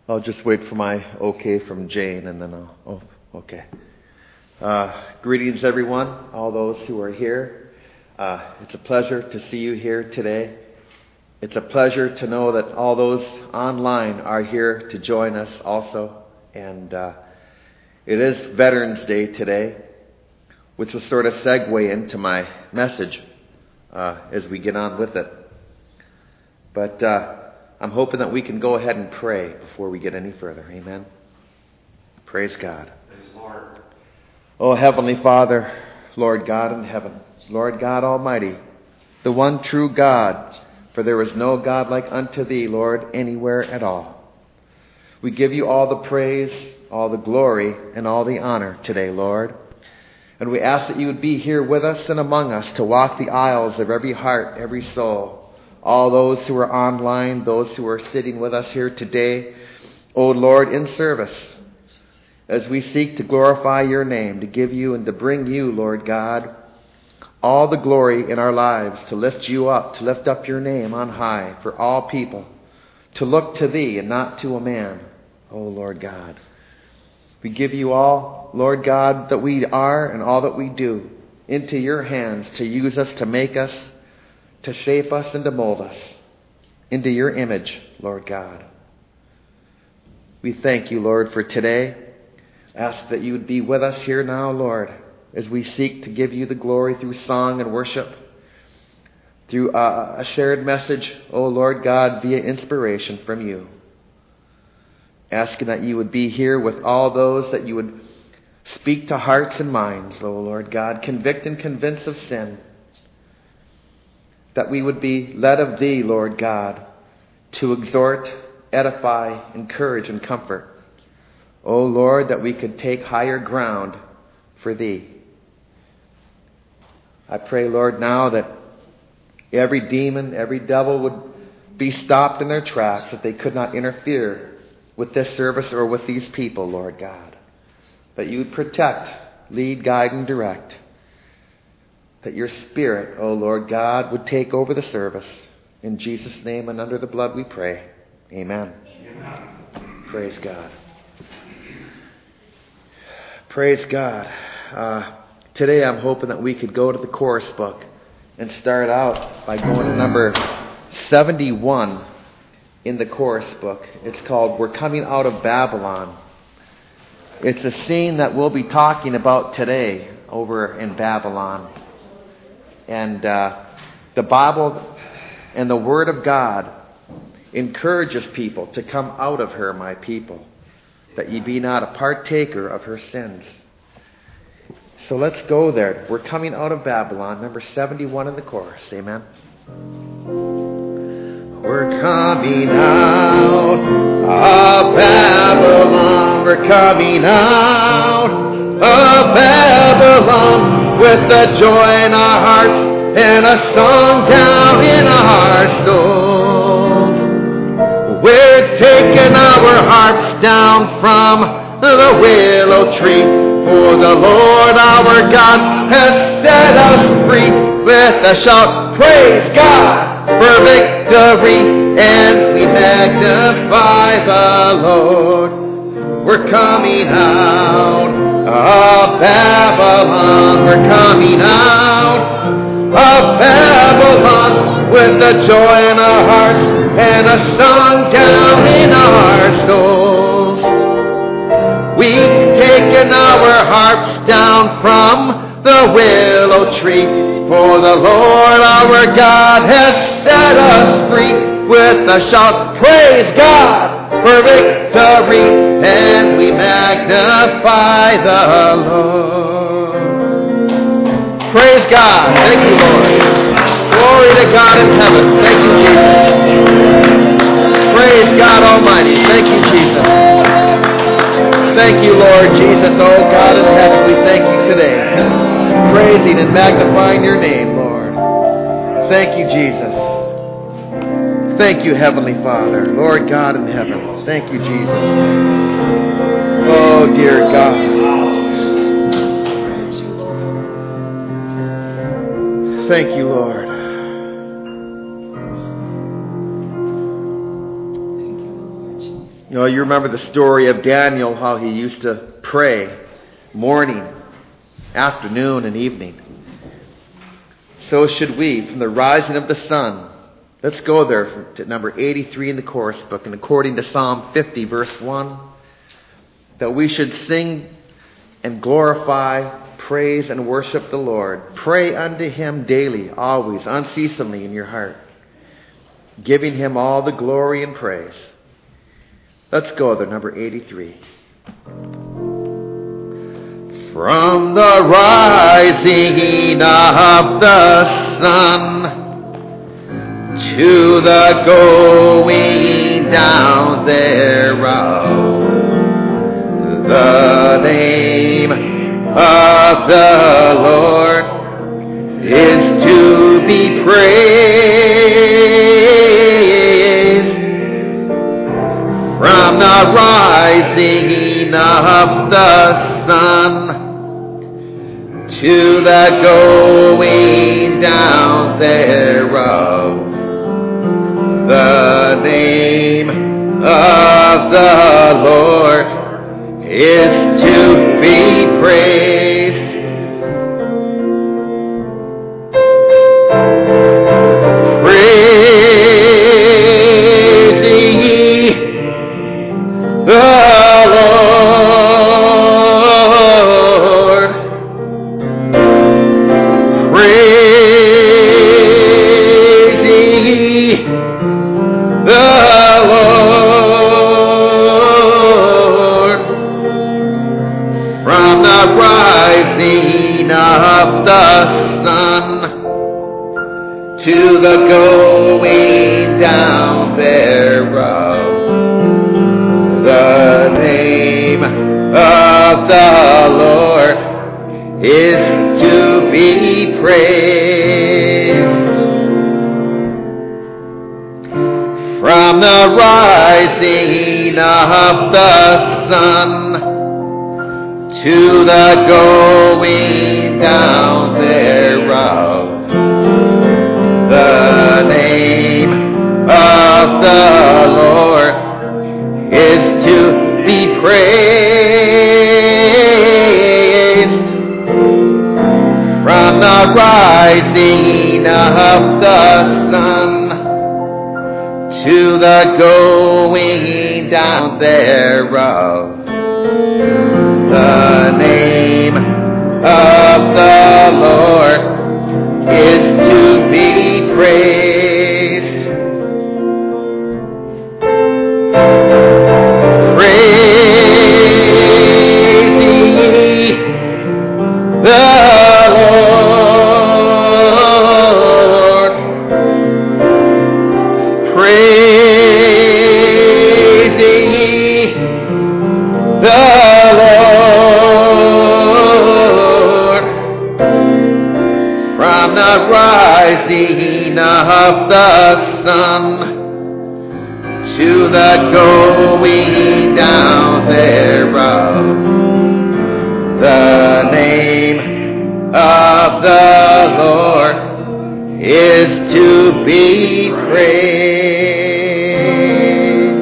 I'll just wait for my okay from Jane and then okay. Greetings everyone, all those who are here. It's a pleasure to see you here today. It's a pleasure to know that all those online are here to join us also. And it is Veterans Day today, which will sort of segue into my message as we get on with it. But I'm hoping that we can go ahead and pray before we get any further. Amen. Praise God. Praise the Lord. Oh, Heavenly Father, Lord God in heaven, Lord God Almighty, the one true God, for there is no God like unto thee, Lord, anywhere at all. We give you all the praise, all the glory, and all the honor today, Lord. And we ask that you would be here with us and among us to walk the aisles of every heart, every soul. All those who are online, those who are sitting with us here today, O Lord, in service, as we seek to glorify your name, to give you and to bring you, Lord God, all the glory in our lives, to lift you up, to lift up your name on high for all people, to look to thee and not to a man, O Lord God. We give you all, Lord God, that we are and all that we do into your hands to use us, to make us, to shape us and to mold us into your image, Lord God. We thank you, Lord, for today. Ask that you would be with us here now, Lord, as we seek to give you the glory through song and worship, through a shared message, O Lord God, via inspiration from you. Asking that you would be here with all those, that you would speak to hearts and minds, O Lord God, convict and convince of sin, that we would be led of thee, Lord God, to exhort, edify, encourage, and comfort. O Lord, that we could take higher ground for thee. I pray, Lord, now that every demon, every devil would be stopped in their tracks, that they could not interfere with this service or with these people, Lord God. That you would protect, lead, guide, and direct. That your Spirit, O Lord God, would take over the service. In Jesus' name and under the blood we pray. Amen. Amen. Praise God. Praise God. Today I'm hoping that we could go to the chorus book and start out by going to number 71 in the chorus book. It's called We're Coming Out of Babylon. It's a scene that we'll be talking about today over in Babylon. And the Bible and the Word of God encourages people to come out of her, my people, that ye be not a partaker of her sins. So let's go there. We're coming out of Babylon, number 71 in the chorus. Amen. We're coming out of Babylon. We're coming out of Babylon. With a joy in our hearts and a song down in our souls. We're taking our hearts down from the willow tree, for the Lord our God has set us free. With a shout, praise God for victory, and we magnify the Lord. We're coming out of Babylon. We're coming out of Babylon with a joy in our hearts and a song down in our souls. We've taken our harps down from the willow tree, for the Lord our God has set us free. With a shout, praise God for victory, and we magnify the Lord. Praise God. Thank you, Lord. Glory to God in heaven. Thank you, Jesus. Praise God Almighty. Thank you, Jesus. Thank you, Lord Jesus. Oh, God in heaven, we thank you today. Praising and magnifying your name, Lord. Thank you, Jesus. Thank you, Heavenly Father, Lord God in heaven. Thank you, Jesus. Oh, dear God. Thank you, Lord. You know, you remember the story of Daniel, how he used to pray morning, afternoon, and evening. So should we, from the rising of the sun. Let's go there to number 83 in the chorus book, and according to Psalm 50, verse 1, that we should sing and glorify, praise, and worship the Lord. Pray unto Him daily, always, unceasingly in your heart, giving Him all the glory and praise. Let's go there, number 83. From the rising of the sun to the going down thereof, the name of the Lord is to be praised. From the rising of the sun to the going down thereof, the name of the Lord is to be praised. Praise ye the Lord. Praise ye the Lord. From the rising of the sun to the going down thereof, the name of the Lord is to be praised. From the rising of the sun to the going down thereof, the name of the Lord is to be praised. From the rising of the sun to the going down thereof, the name of the Lord is to be praised. Praise ye the Lord. Praise ye the Lord. From the rising of the sun to the going down thereof, the name of the Lord is to be praised.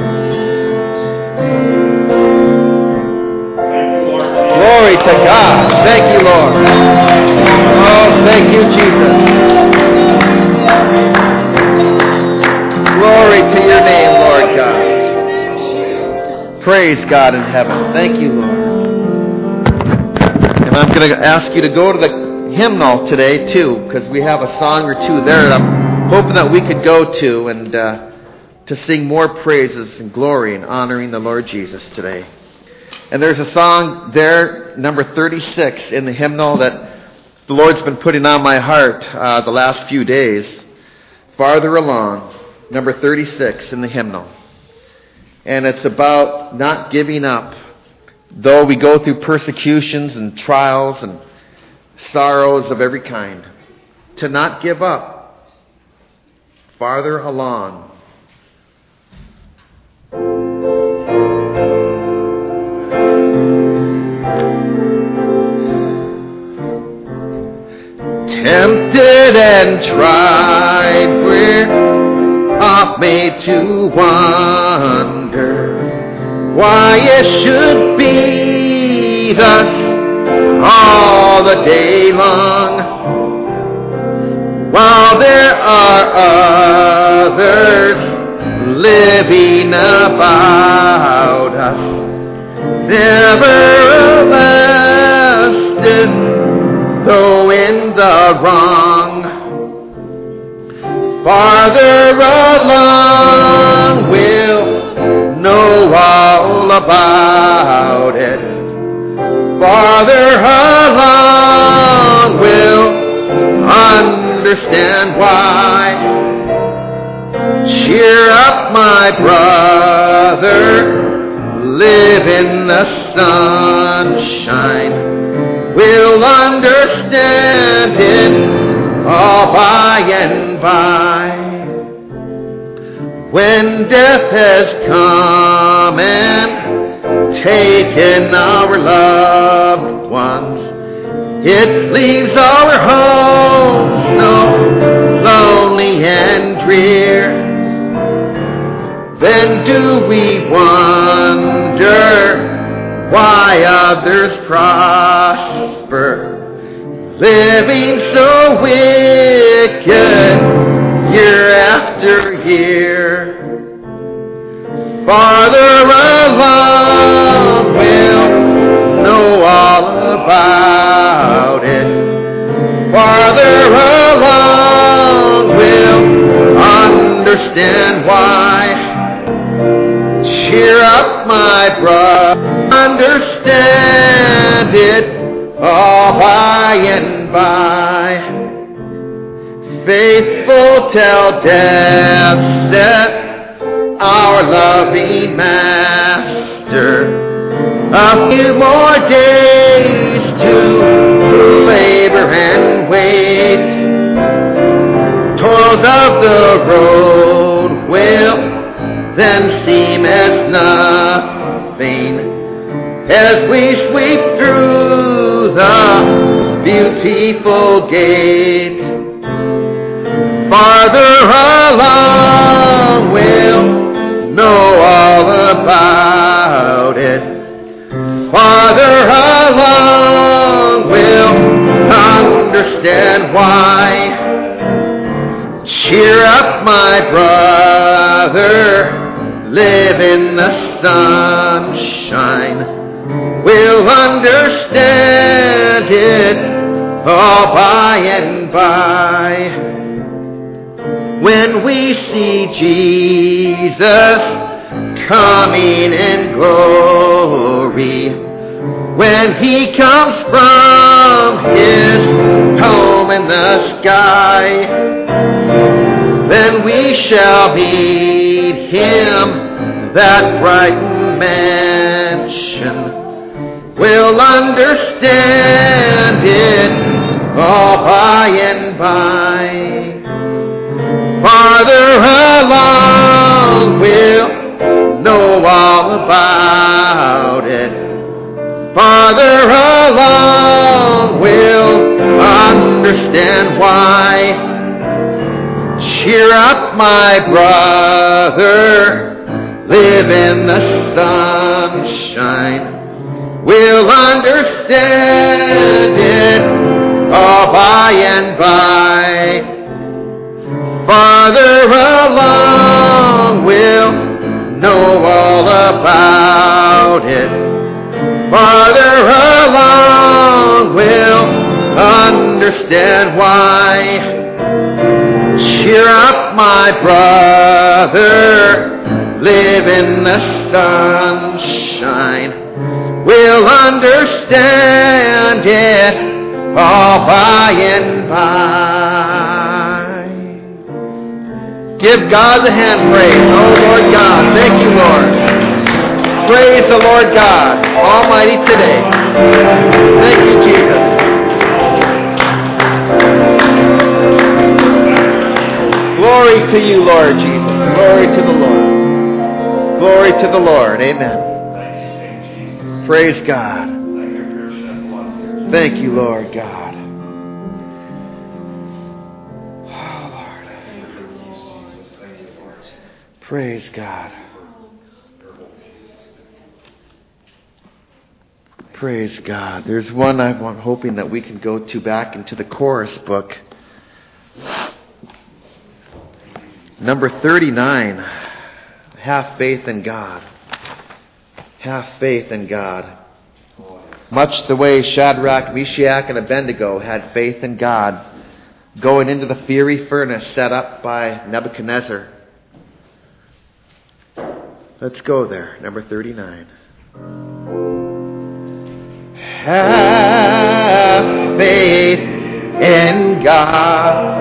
Glory to God. Thank you, Lord. Oh, thank you, Jesus. Glory to your name, Lord God. Praise God in heaven. Thank you, Lord. And I'm going to ask you to go to the hymnal today, too, because we have a song or two there that I'm hoping that we could go to and to sing more praises and glory and honoring the Lord Jesus today. And there's a song there, number 36 in the hymnal, that the Lord's been putting on my heart the last few days. Farther along, number 36 in the hymnal. And it's about not giving up. Though we go through persecutions and trials and sorrows of every kind, to not give up. Farther along. Tempted and tried, we're oft made to wander. why it should be thus all the day long, while there are others living about us, never arrested, though in the wrong. Farther along, we'll know all about it. Farther along, we'll understand why. Cheer up, my brother, live in the sunshine. We'll understand it all by and by. When death has come and taken our loved ones, it leaves our homes so lonely and drear. Then do we wonder why others prosper, living so wicked year after year? Farther along, we'll know all about it. Farther along, we'll understand why. Cheer up, my brother, understand it all by and by. Faithful till death set our loving Master a few more days to labor and wait. Toils of the road will then seem as nothing as we sweep through the beautiful gate. Farther along, we'll know all about it. Farther along, we'll understand why. Cheer up, my brother, live in the sunshine. We'll understand it all by and by. When we see Jesus coming in glory, when he comes from his home in the sky, then we shall meet him, that bright mansion. We'll understand it all by and by. Farther along, we'll know all about it. Farther along, we'll understand why. Cheer up, my brother, live in the sunshine. We'll understand it all by and by. Farther along, we'll know all about it. Farther along, we'll understand why. Cheer up, my brother, live in the sunshine. We'll understand it all by and by. Give God the hand praise. Oh, Lord God, thank you, Lord. Praise the Lord God Almighty today. Thank you, Jesus. Glory to you, Lord Jesus. Glory to the Lord. Glory to the Lord. Amen. Praise God. Thank you, Lord God. Oh, Lord. Praise God. Praise God. There's one I'm hoping that we can go to back into the chorus book. Number 39. Have faith in God. Have faith in God. Much the way Shadrach, Meshach, and Abednego had faith in God going into the fiery furnace set up by Nebuchadnezzar. Let's go there. Number 39. Have faith in God.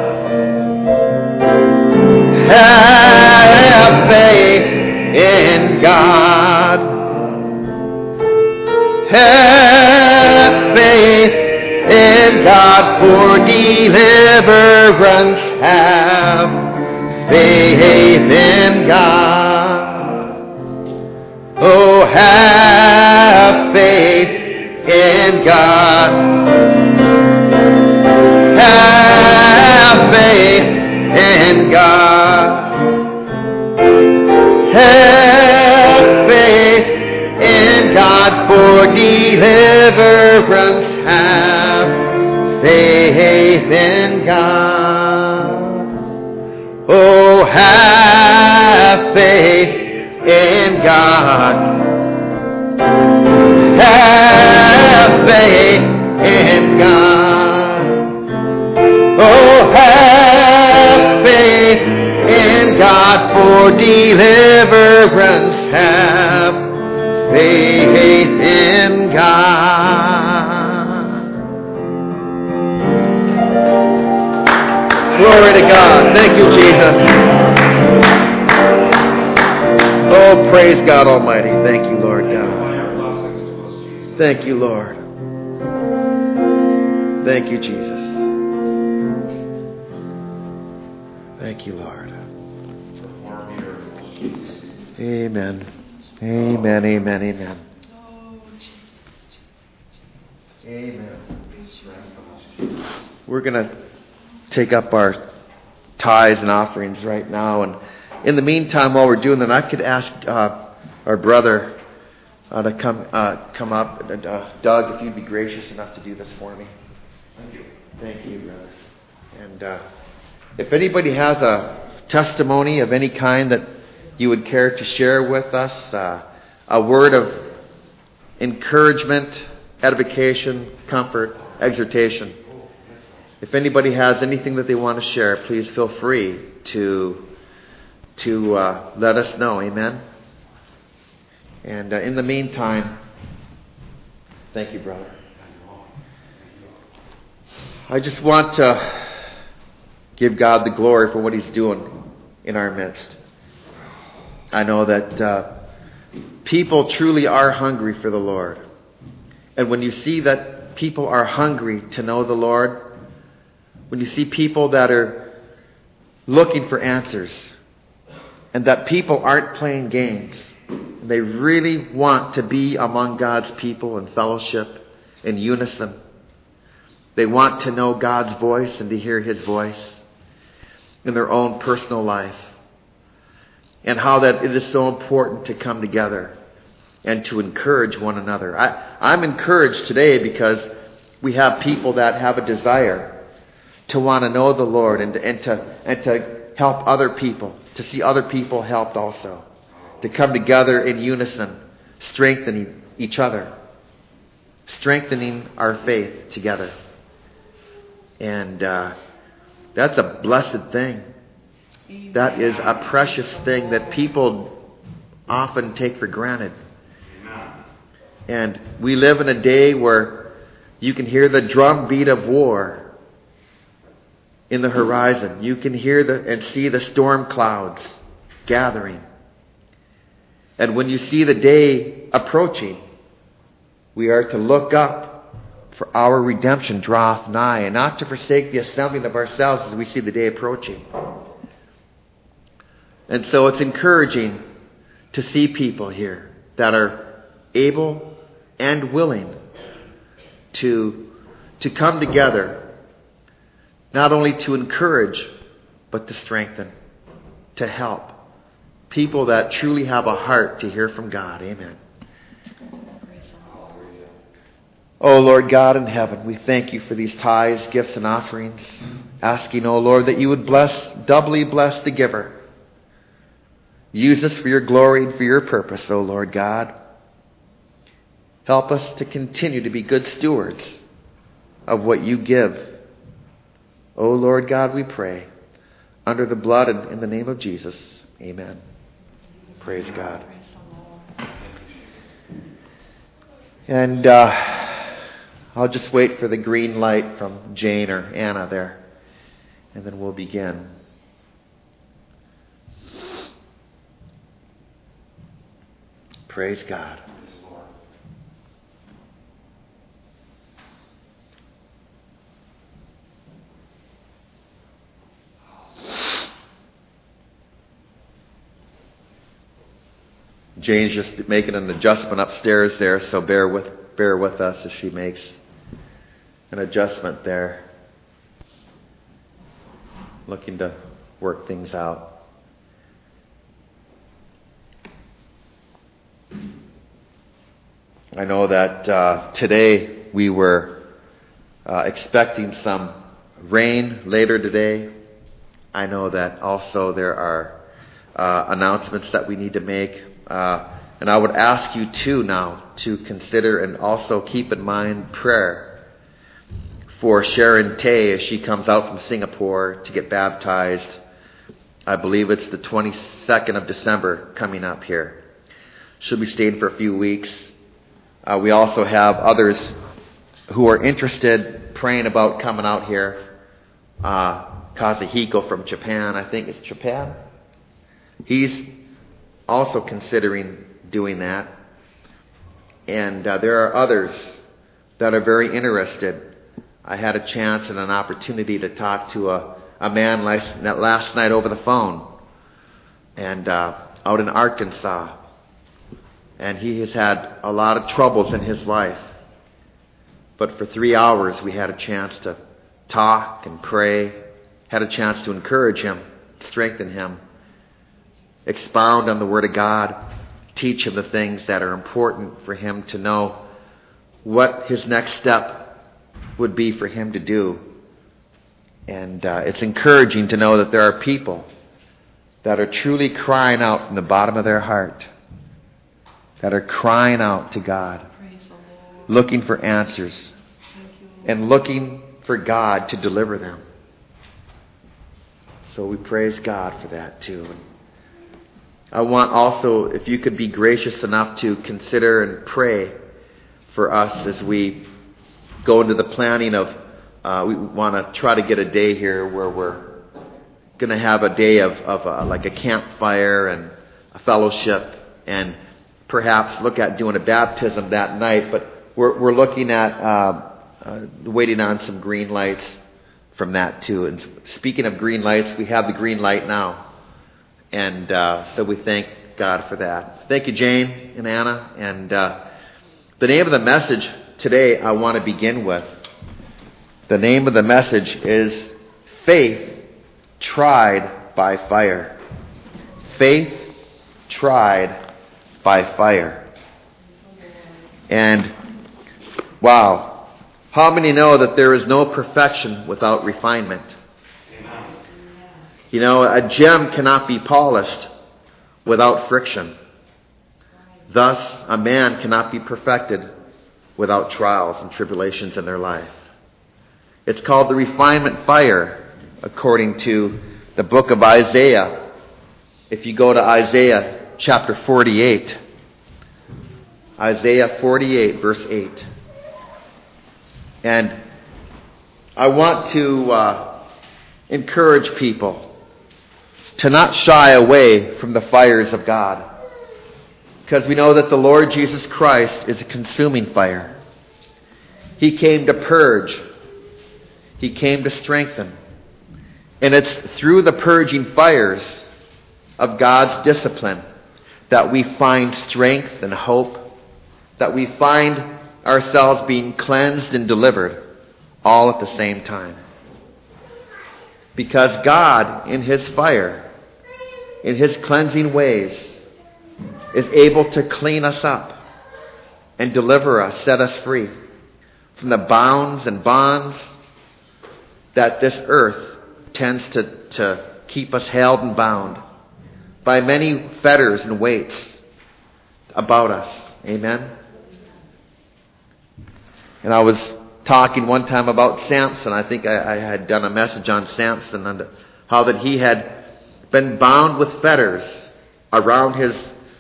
Have faith in God. Have faith in God for deliverance. Have faith in God. Oh, have faith in God. Have faith in God. Have faith in God for deliverance. Have faith in God. Oh, have faith in God. Have faith in God. Oh, have faith in God for deliverance. Have faith in God. Glory to God. Thank you, Jesus. Oh, praise God Almighty. Thank you, Lord God. Thank you, Lord. Thank you, Jesus. Thank you, Lord. Amen. Amen, amen, amen. Amen. We're going to take up our tithes and offerings right now. And in the meantime, while we're doing that, I could ask our brother to come up. Doug, if you'd be gracious enough to do this for me. Thank you. Thank you, brother. And if anybody has a testimony of any kind that you would care to share with us, a word of encouragement, edification, comfort, exhortation. If anybody has anything that they want to share, please feel free to let us know. Amen. And in the meantime, thank you, brother. I just want to give God the glory for what He's doing in our midst. I know that people truly are hungry for the Lord. And when you see that people are hungry to know the Lord, when you see people that are looking for answers, and that people aren't playing games, and they really want to be among God's people in fellowship, in unison. They want to know God's voice and to hear His voice in their own personal life. And how that it is so important to come together and to encourage one another. I'm encouraged today because we have people that have a desire to want to know the Lord and to help other people, to see other people helped also, to come together in unison, strengthening each other, strengthening our faith together. And that's a blessed thing. That is a precious thing that people often take for granted. And we live in a day where you can hear the drumbeat of war in the horizon. You can hear and see the storm clouds gathering. And when you see the day approaching, we are to look up, for our redemption draweth nigh, and not to forsake the assembling of ourselves as we see the day approaching. And so it's encouraging to see people here that are able and willing to come together, not only to encourage, but to strengthen, to help people that truly have a heart to hear from God. Amen. Oh, Lord God in heaven, we thank you for these tithes, gifts, and offerings. Asking, oh Lord, that you would doubly bless the giver. Use us for your glory and for your purpose, oh Lord God. Help us to continue to be good stewards of what you give. Oh Lord God, we pray. Under the blood and in the name of Jesus. Amen. Praise God. And I'll just wait for the green light from Jane or Anna there. And then we'll begin. Praise God. Jane's just making an adjustment upstairs there, so bear with us as she makes an adjustment there. Looking to work things out. I know that today we were expecting some rain later today. I know that also there are announcements that we need to make. And I would ask you too now to consider and also keep in mind prayer for Sharon Tay as she comes out from Singapore to get baptized. I believe it's the 22nd of December coming up here. She'll be staying for a few weeks. We also have others who are interested, praying about coming out here. Kazuhiko from Japan, I think it's Japan. He's also considering doing that. And there are others that are very interested. I had a chance and an opportunity to talk to a man last night over the phone, and out in Arkansas. And he has had a lot of troubles in his life. But for 3 hours we had a chance to talk and pray, had a chance to encourage him, strengthen him, expound on the Word of God, teach him the things that are important for him to know, what his next step would be for him to do. And it's encouraging to know that there are people that are truly crying out from the bottom of their heart, that are crying out to God, looking for answers, and looking for God to deliver them. So we praise God for that too. I want also, if you could be gracious enough to consider and pray for us as we go into the planning of, we want to try to get a day here where we're going to have a day of like a campfire and a fellowship, and perhaps look at doing a baptism that night. But we're looking at waiting on some green lights from that too. And speaking of green lights, we have the green light now. And so we thank God for that. Thank you, Jane and Anna. And the name of the message today I want to begin with. The name of the message is Faith Tried by Fire. Faith Tried by Fire. And wow, how many know that there is no perfection without refinement? You know, a gem cannot be polished without friction. Thus, a man cannot be perfected without trials and tribulations in their life. It's called the refinement fire, according to the book of Isaiah. If you go to Isaiah chapter 48, Isaiah 48, verse 8. And I want to encourage people to not shy away from the fires of God, because we know that the Lord Jesus Christ is a consuming fire. He came to purge. He came to strengthen. And it's through the purging fires of God's discipline that we find strength and hope, that we find ourselves being cleansed and delivered all at the same time. Because God, in His fire, in His cleansing ways, is able to clean us up and deliver us, set us free from the bounds and bonds that this earth tends to keep us held and bound by many fetters and weights about us. Amen? And I was talking one time about Samson. I think I had done a message on Samson and how that he had been bound with fetters around his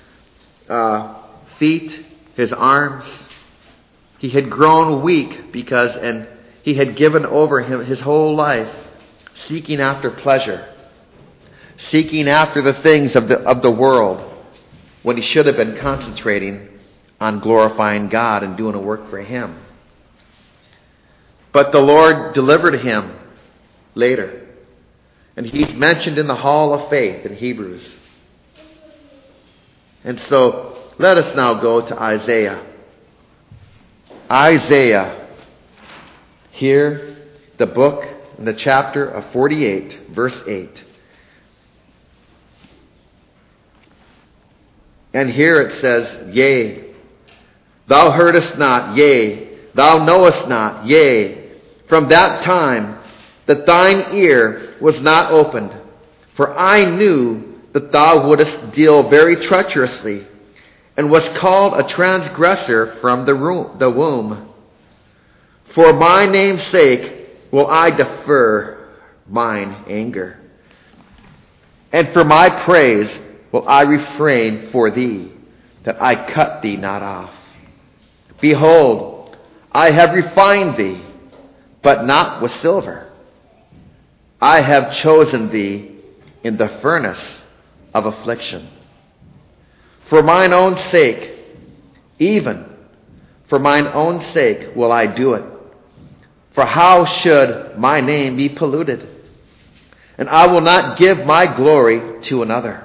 feet, his arms. He had grown weak and he had given over his whole life seeking after pleasure, seeking after the things of the world, when he should have been concentrating on glorifying God and doing a work for Him. But the Lord delivered him later. And he's mentioned in the Hall of Faith in Hebrews. And so let us now go to Isaiah. Isaiah, here, the book and the chapter of 48, verse 8. And here it says, Yea, thou heardest not, yea, thou knowest not, yea, from that time that thine ear was not opened. For I knew that thou wouldest deal very treacherously, and was called a transgressor from the womb. For my name's sake will I defer mine anger, and for my praise will I refrain for thee, that I cut thee not off. Behold, I have refined thee, but not with silver. I have chosen thee in the furnace of affliction. For mine own sake, even for mine own sake will I do it. For how should my name be polluted? And I will not give my glory to another.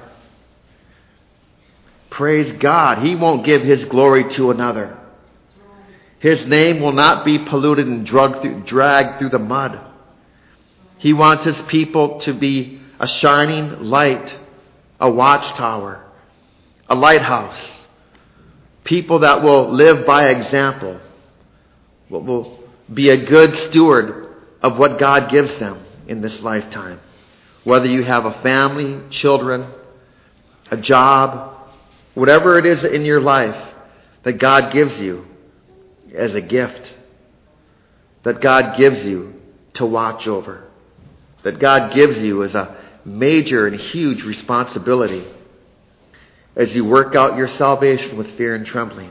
Praise God, He won't give His glory to another. His name will not be polluted and dragged through the mud. He wants His people to be a shining light, a watchtower, a lighthouse. People that will live by example, will be a good steward of what God gives them in this lifetime. Whether you have a family, children, a job, whatever it is in your life that God gives you as a gift, that God gives you to watch over, that God gives you as a major and huge responsibility as you work out your salvation with fear and trembling.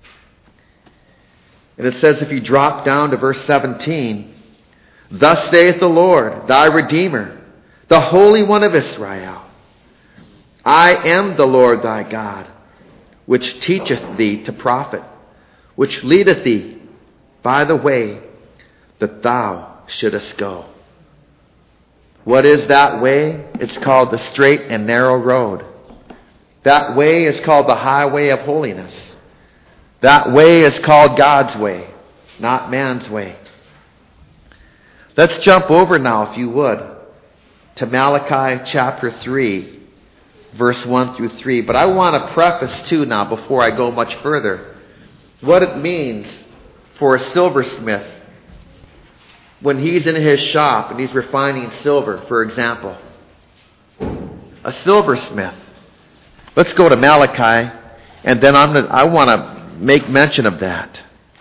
And it says, if you drop down to verse 17, Thus saith the Lord, thy Redeemer, the Holy One of Israel, I am the Lord thy God, which teacheth thee to profit, which leadeth thee by the way that thou shouldest go. What is that way? It's called the straight and narrow road. That way is called the highway of holiness. That way is called God's way, not man's way. Let's jump over now, if you would, to Malachi chapter 3, verse 1 through 3. But I want to preface too now, before I go much further, what it means for a silversmith when he's in his shop and he's refining silver, for example. A silversmith. Let's go to Malachi, and then I want to make mention of that.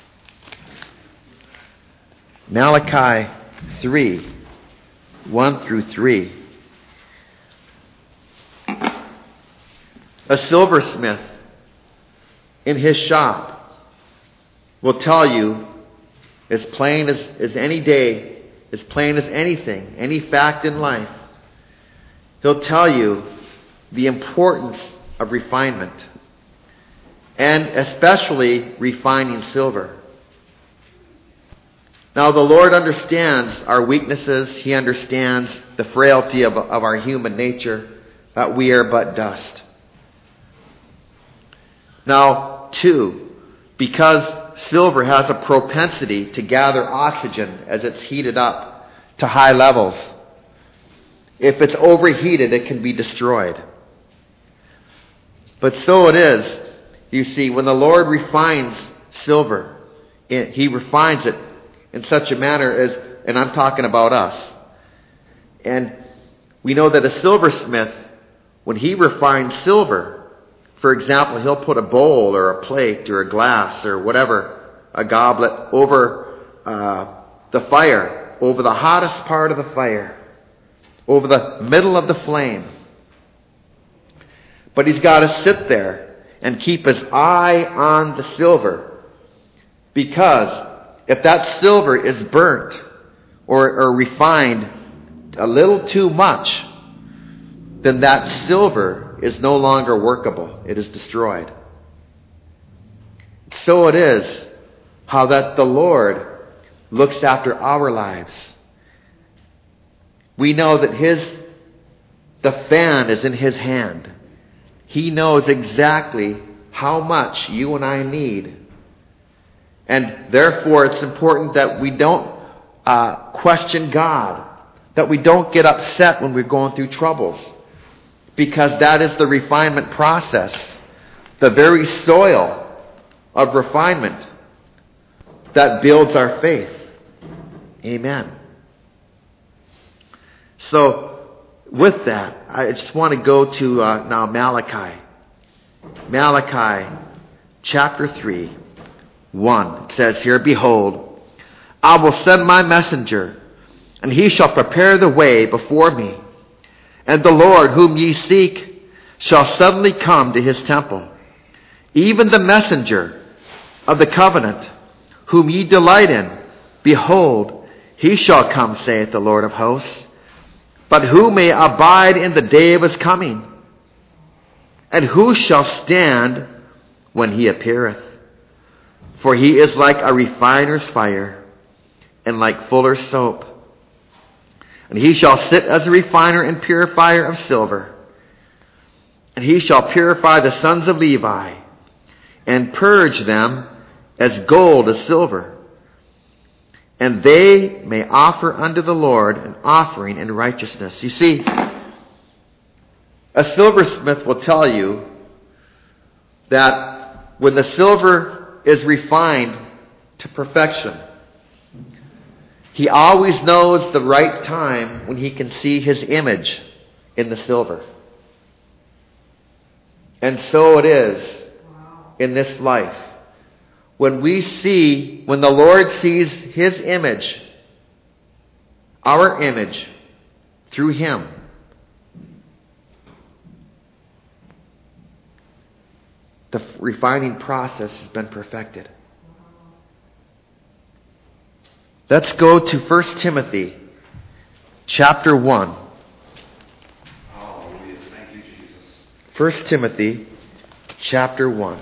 Malachi 3, 1 through 3. A silversmith in his shop will tell you as plain as any day, as plain as anything, any fact in life. He'll tell you the importance of refinement, and especially refining silver. Now, the Lord understands our weaknesses. He understands the frailty of our human nature, that we are but dust. Now, two, because silver has a propensity to gather oxygen as it's heated up to high levels. If it's overheated, it can be destroyed. But so it is, you see, when the Lord refines silver, He refines it in such a manner as, and I'm talking about us. And we know that a silversmith, when he refines silver, for example, he'll put a bowl or a plate or a glass or whatever, a goblet over the fire, over the hottest part of the fire, over the middle of the flame. But he's got to sit there and keep his eye on the silver, because if that silver is burnt or refined a little too much, then that silver is no longer workable. It is destroyed. So it is how that the Lord looks after our lives. We know that the fan is in His hand. He knows exactly how much you and I need. And therefore it's important that we don't question God, that we don't get upset when we're going through troubles, because that is the refinement process, the very soil of refinement that builds our faith. Amen. So, with that, I just want to go to now Malachi. Malachi chapter 3, 1. It says here, "Behold, I will send my messenger, and he shall prepare the way before me. And the Lord whom ye seek shall suddenly come to his temple. Even the messenger of the covenant, whom ye delight in, behold, he shall come, saith the Lord of hosts. But who may abide in the day of his coming? And who shall stand when he appeareth? For he is like a refiner's fire, and like fuller's soap. And he shall sit as a refiner and purifier of silver. And he shall purify the sons of Levi, and purge them as gold as silver. And they may offer unto the Lord an offering in righteousness." You see, a silversmith will tell you that when the silver is refined to perfection, he always knows the right time when he can see his image in the silver. And so it is in this life. When the Lord sees His image, our image, through Him, the refining process has been perfected. Let's go to 1 Timothy chapter 1. Hallelujah. Thank you, Jesus. 1 Timothy chapter 1.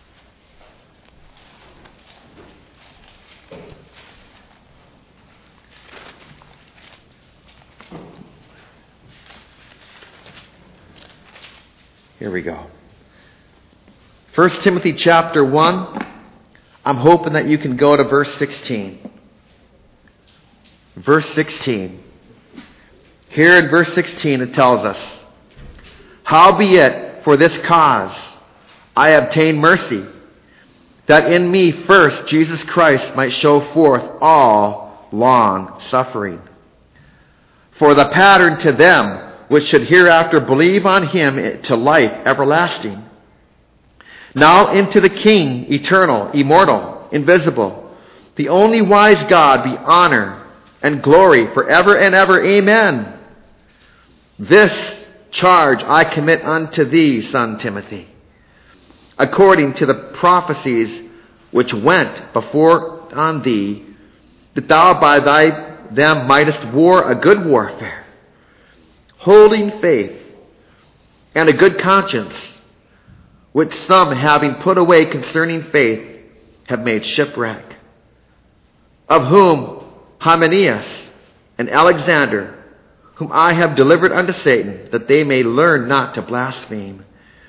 Here we go. 1 Timothy chapter 1. I'm hoping that you can go to verse 16. Verse 16. Here in verse 16 it tells us, "Howbeit for this cause I obtain mercy, that in me first Jesus Christ might show forth all long suffering, for the pattern to them which should hereafter believe on him to life everlasting. Now into the King, eternal, immortal, invisible, the only wise God, be honor and glory forever and ever. Amen. This charge I commit unto thee, son Timothy, according to the prophecies which went before on thee, that thou by them mightest war a good warfare, holding faith and a good conscience, which some, having put away concerning faith, have made shipwreck, of whom Hymenaeus and Alexander, whom I have delivered unto Satan, that they may learn not to blaspheme."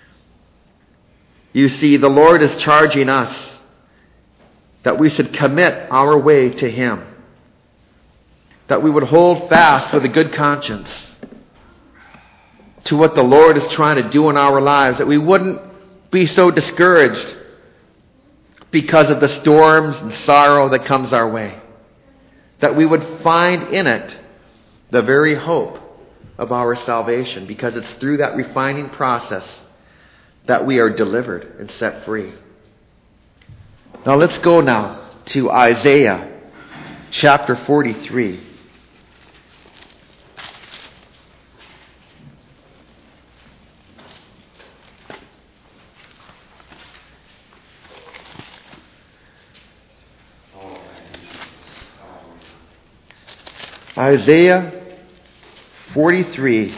You see, the Lord is charging us that we should commit our way to Him, that we would hold fast with a good conscience to what the Lord is trying to do in our lives, that we wouldn't be so discouraged because of the storms and sorrow that comes our way. that we would find in it the very hope of our salvation, because it's through that refining process that we are delivered and set free. Now let's go now to Isaiah chapter 43. Isaiah 43.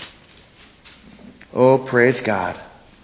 Oh, praise God.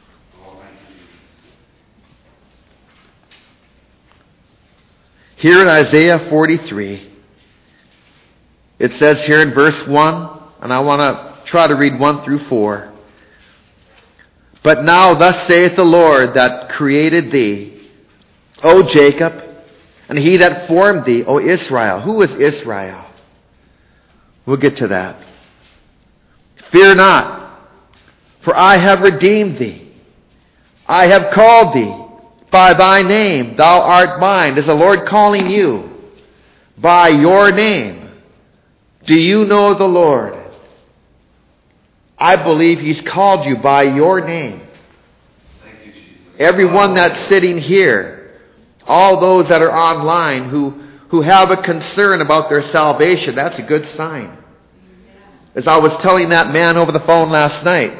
Here in Isaiah 43, it says here in verse 1, and I want to try to read 1 through 4. But now thus saith the Lord that created thee, O Jacob, and he that formed thee, O Israel. Who is Israel? We'll get to that. Fear not, for I have redeemed thee. I have called thee by thy name. Thou art mine. Is the Lord calling you by your name? Do you know the Lord? I believe He's called you by your name. Thank you, Jesus. Everyone that's sitting here, all those that are online who have a concern about their salvation, that's a good sign. As I was telling that man over the phone last night,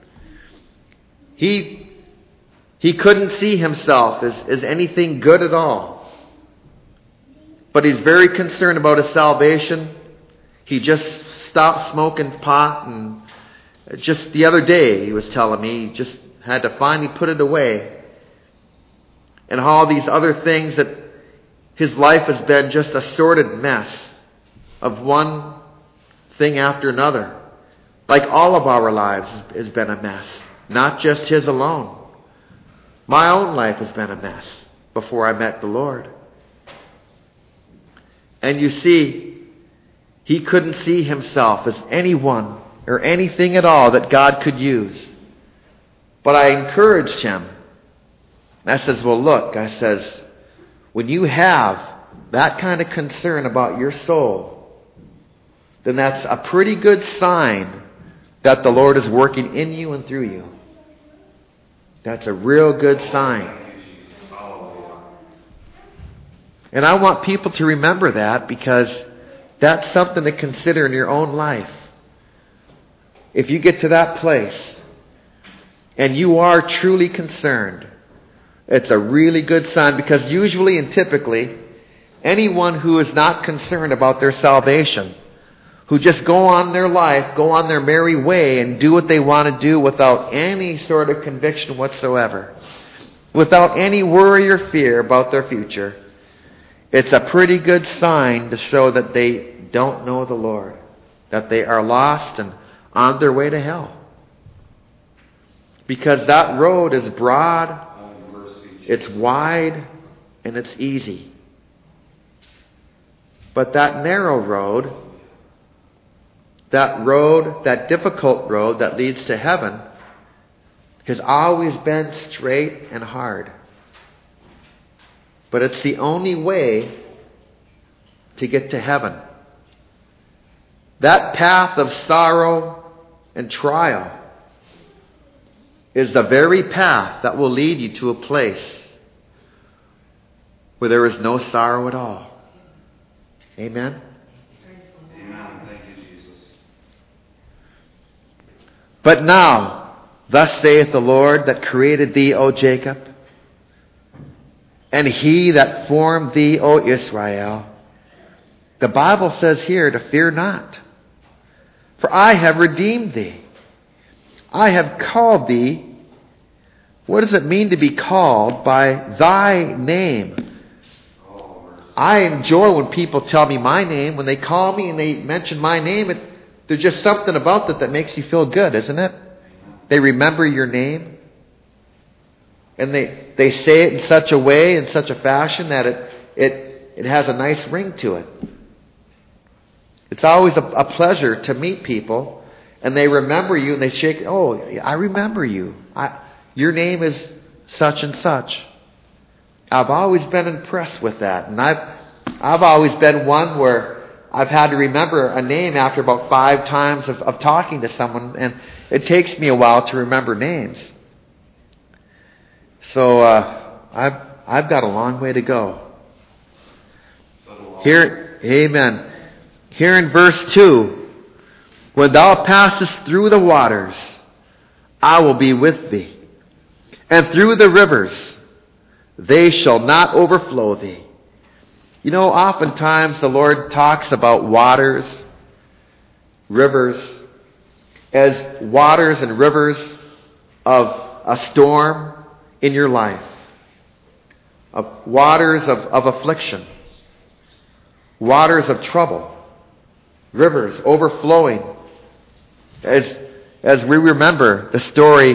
he couldn't see himself as anything good at all. But he's very concerned about his salvation. He just stopped smoking pot, and just the other day he was telling me he just had to finally put it away. And all these other things, that his life has been just a sordid mess of one thing after another. Like all of our lives has been a mess. Not just his alone. My own life has been a mess before I met the Lord. And you see, he couldn't see himself as anyone or anything at all that God could use. But I encouraged him. And I says, well, look, I says, when you have that kind of concern about your soul, then that's a pretty good sign that the Lord is working in you and through you. That's a real good sign. And I want people to remember that, because that's something to consider in your own life. If you get to that place and you are truly concerned, it's a really good sign, because usually and typically, anyone who is not concerned about their salvation, who just go on their life, go on their merry way, and do what they want to do without any sort of conviction whatsoever, without any worry or fear about their future, it's a pretty good sign to show that they don't know the Lord, that they are lost and on their way to hell. Because that road is broad, it's wide, and it's easy. But that narrow road, that difficult road that leads to heaven, has always been straight and hard. But it's the only way to get to heaven. That path of sorrow and trial is the very path that will lead you to a place where there is no sorrow at all. Amen? Amen. Thank you, Jesus. But now, thus saith the Lord that created thee, O Jacob, and he that formed thee, O Israel. The Bible says here to fear not, for I have redeemed thee. I have called thee. What does it mean to be called by thy name? I enjoy when people tell me my name. When they call me and they mention my name, there's just something about it that makes you feel good, isn't it? They remember your name. And they say it in such a way, in such a fashion, that it has a nice ring to it. It's always a pleasure to meet people, and they remember you, and they shake, oh, I remember you. Your name is such and such. I've always been impressed with that. And I've always been one where I've had to remember a name after about 5 times of talking to someone, and it takes me a while to remember names. So I've got a long way to go. Here, amen. Here in verse 2, when thou passest through the waters, I will be with thee. And through the rivers, they shall not overflow thee. You know, oftentimes the Lord talks about waters, rivers, as waters and rivers of a storm in your life, of waters of affliction, waters of trouble, rivers overflowing. As we remember the story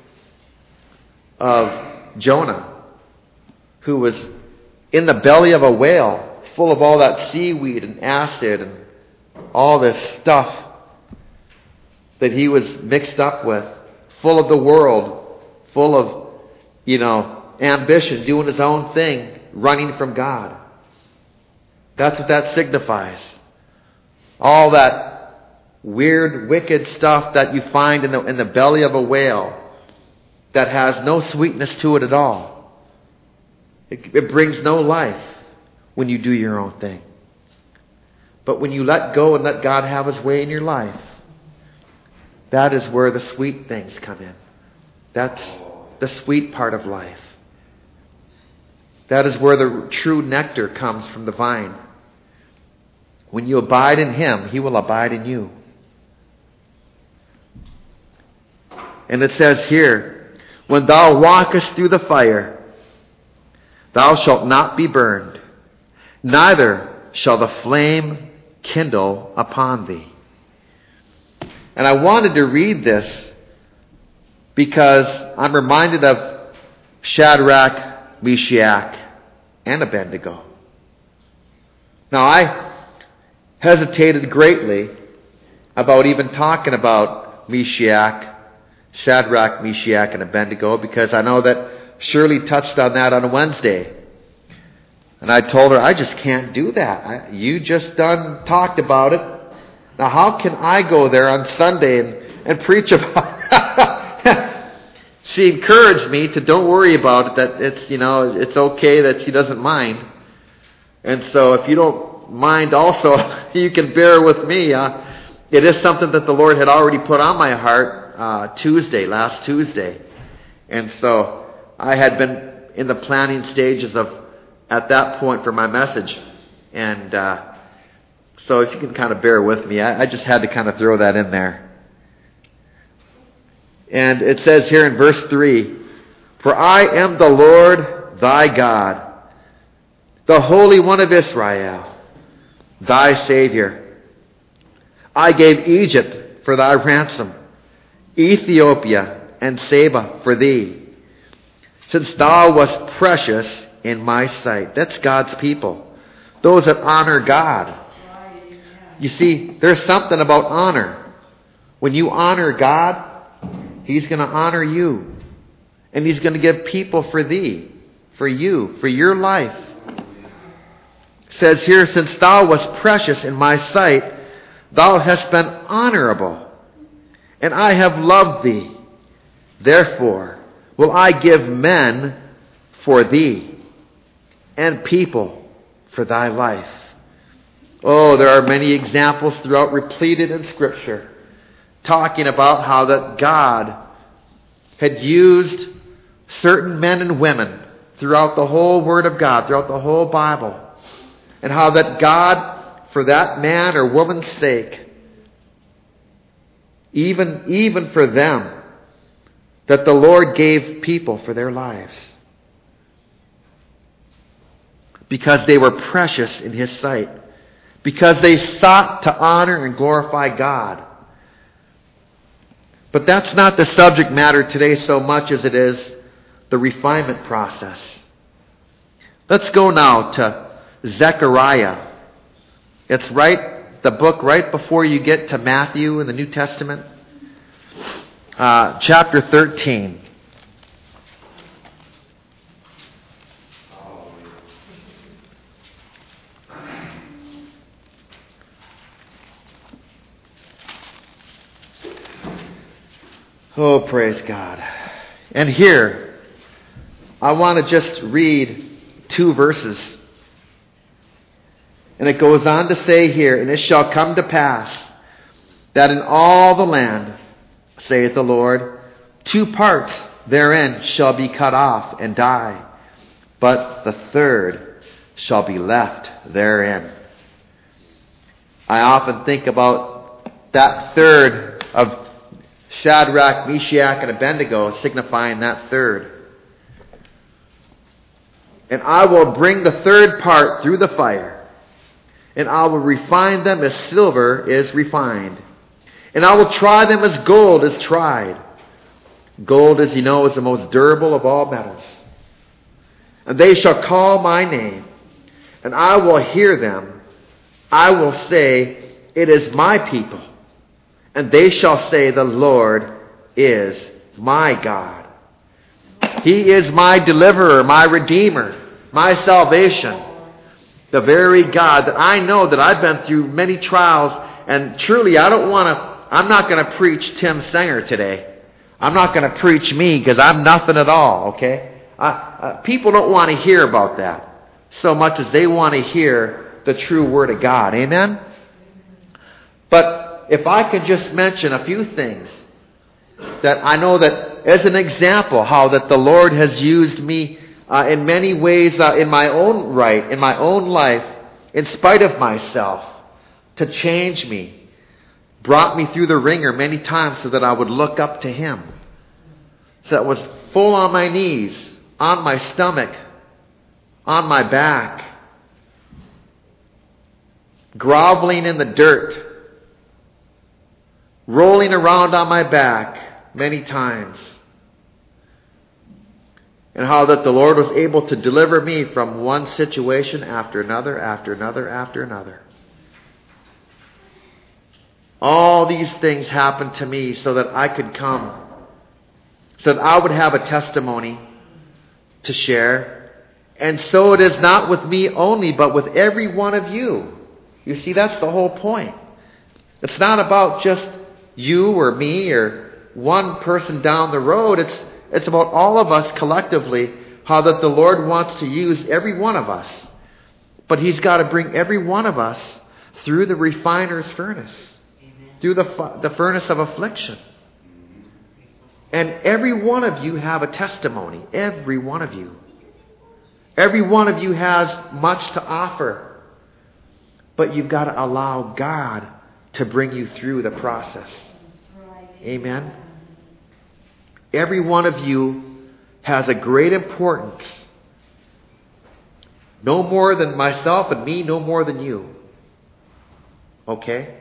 of Jonah, who was in the belly of a whale, full of all that seaweed and acid and all this stuff that he was mixed up with, full of the world, full of, ambition, doing his own thing, running from God. That's what that signifies. All that weird, wicked stuff that you find in the belly of a whale that has no sweetness to it at all. It brings no life when you do your own thing. But when you let go and let God have His way in your life, that is where the sweet things come in. That's the sweet part of life. That is where the true nectar comes from the vine. When you abide in Him, He will abide in you. And it says here, when thou walkest through the fire, thou shalt not be burned, neither shall the flame kindle upon thee. And I wanted to read this because I'm reminded of Shadrach, Meshach, and Abednego. Now, I hesitated greatly about even talking about Shadrach, Meshach, and Abednego, because I know that Shirley touched on that on a Wednesday. And I told her, I just can't do that. You just talked about it. Now, how can I go there on Sunday and preach about it? She encouraged me to don't worry about it, that it's okay, that she doesn't mind. And so if you don't mind also, you can bear with me. It is something that the Lord had already put on my heart last Tuesday. And so I had been in the planning stages at that point for my message. And so if you can kind of bear with me, I just had to kind of throw that in there. And it says here in verse 3, for I am the Lord thy God, the Holy One of Israel, thy Savior. I gave Egypt for thy ransom, Ethiopia and Seba for thee, since thou wast precious in my sight. That's God's people, those that honor God. You see, there's something about honor. When you honor God, He's going to honor you. And He's going to give people for thee, for you, for your life. It says here, since thou wast precious in my sight, thou hast been honorable, and I have loved thee. Therefore will I give men for thee, and people for thy life. Oh, there are many examples throughout, repleted in Scripture, talking about how that God had used certain men and women throughout the whole Word of God, throughout the whole Bible, and how that God, for that man or woman's sake, even for them, that the Lord gave people for their lives, because they were precious in His sight, because they sought to honor and glorify God. But that's not the subject matter today so much as it is the refinement process. Let's go now to Zechariah. It's the book right before you get to Matthew in the New Testament. Chapter 13. Oh, praise God. And here, I want to just read 2 verses. And it goes on to say here, and it shall come to pass that in all the land, saith the Lord, 2 parts therein shall be cut off and die, but the third shall be left therein. I often think about that third of Shadrach, Meshach, and Abednego, signifying that third. And I will bring the third part through the fire, and I will refine them as silver is refined, and I will try them as gold is tried. Gold, as you know, is the most durable of all metals. And they shall call my name, and I will hear them. I will say, it is my people. And they shall say, the Lord is my God. He is my deliverer, my redeemer, my salvation. The very God that I know that I've been through many trials. And truly, I'm not going to preach Tim Stenger today. I'm not going to preach me because I'm nothing at all, okay? People don't want to hear about that so much as they want to hear the true Word of God. Amen? But if I could just mention a few things that I know that as an example how that the Lord has used me in many ways in my own right, in my own life, in spite of myself, to change me, brought me through the ringer many times so that I would look up to Him. So I was full on my knees, on my stomach, on my back, groveling in the dirt, rolling around on my back many times. And how that the Lord was able to deliver me from one situation after another, after another, after another. All these things happened to me so that I could come, so that I would have a testimony to share. And so it is not with me only, but with every one of you. You see, that's the whole point. It's not about just you or me or one person down the road. It's about all of us collectively, how that the Lord wants to use every one of us. But He's got to bring every one of us through the refiner's furnace, through the furnace of affliction. And every one of you have a testimony. Every one of you. Every one of you has much to offer. But you've got to allow God to bring you through the process. Amen? Every one of you has a great importance. No more than myself and me, no more than you. Okay?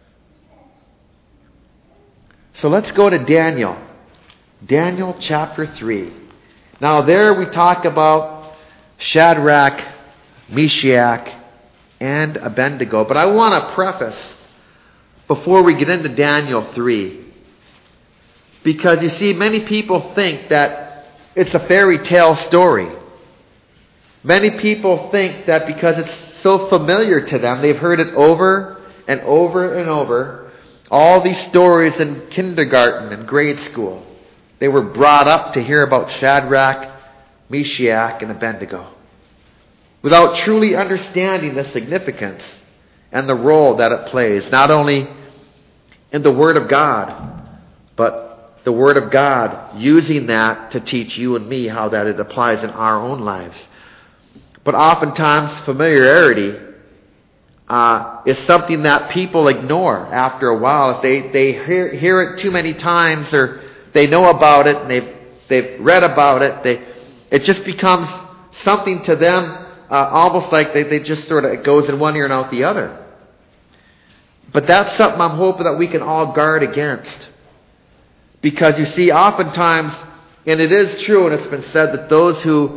So let's go to Daniel. Daniel chapter 3. Now there we talk about Shadrach, Meshach, and Abednego. But I want to preface, before we get into Daniel 3, because you see, many people think that it's a fairy tale story. Many people think that because it's so familiar to them, they've heard it over and over and over. All these stories in kindergarten and grade school. They were brought up to hear about Shadrach, Meshach, and Abednego, without truly understanding the significance and the role that it plays, not only in the Word of God, but the Word of God using that to teach you and me how that it applies in our own lives. But oftentimes familiarity is something that people ignore after a while. If they hear it too many times, or they know about it and they've read about it, it just becomes something to them, almost like they just sort of, it goes in one ear and out the other. But that's something I'm hoping that we can all guard against. Because you see, oftentimes, and it is true, and it's been said that those who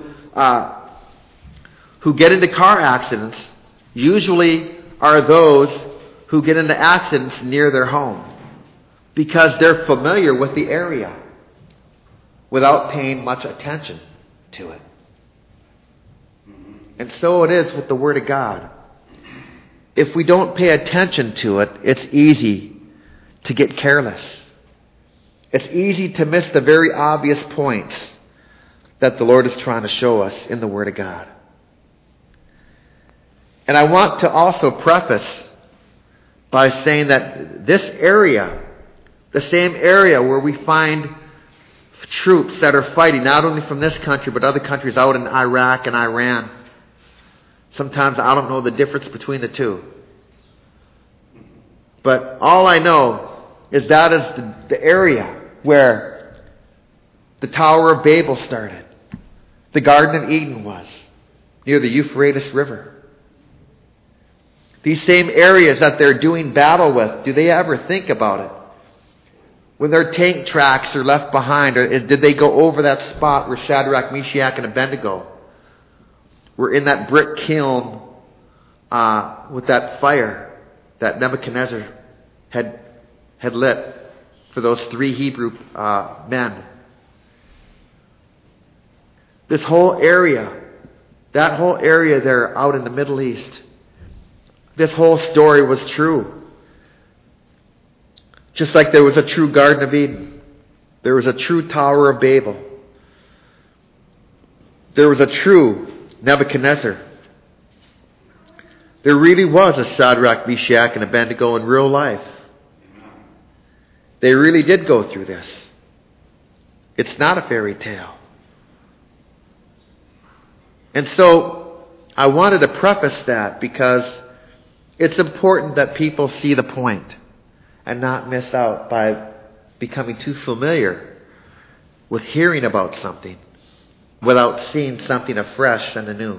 get into car accidents usually are those who get into accidents near their home, because they're familiar with the area without paying much attention to it. And so it is with the Word of God. If we don't pay attention to it, it's easy to get careless. it's easy to miss the very obvious points that the Lord is trying to show us in the Word of God. And I want to also preface by saying that this area, the same area where we find troops that are fighting, not only from this country, but other countries out in Iraq and Iran. Sometimes I don't know the difference between the two. But all I know is that is the area where the Tower of Babel started. The Garden of Eden was, near the Euphrates River. These same areas that they're doing battle with, do they ever think about it? When their tank tracks are left behind, or did they go over that spot where Shadrach, Meshach, and Abednego were in that brick kiln with that fire that Nebuchadnezzar had lit for those 3 Hebrew men? This whole area, that whole area there out in the Middle East, this whole story was true. Just like there was a true Garden of Eden. There was a true Tower of Babel. There was a true Nebuchadnezzar. There really was a Shadrach, Meshach, and Abednego in real life. They really did go through this. It's not a fairy tale. And so I wanted to preface that because it's important that people see the point and not miss out by becoming too familiar with hearing about something without seeing something afresh and anew.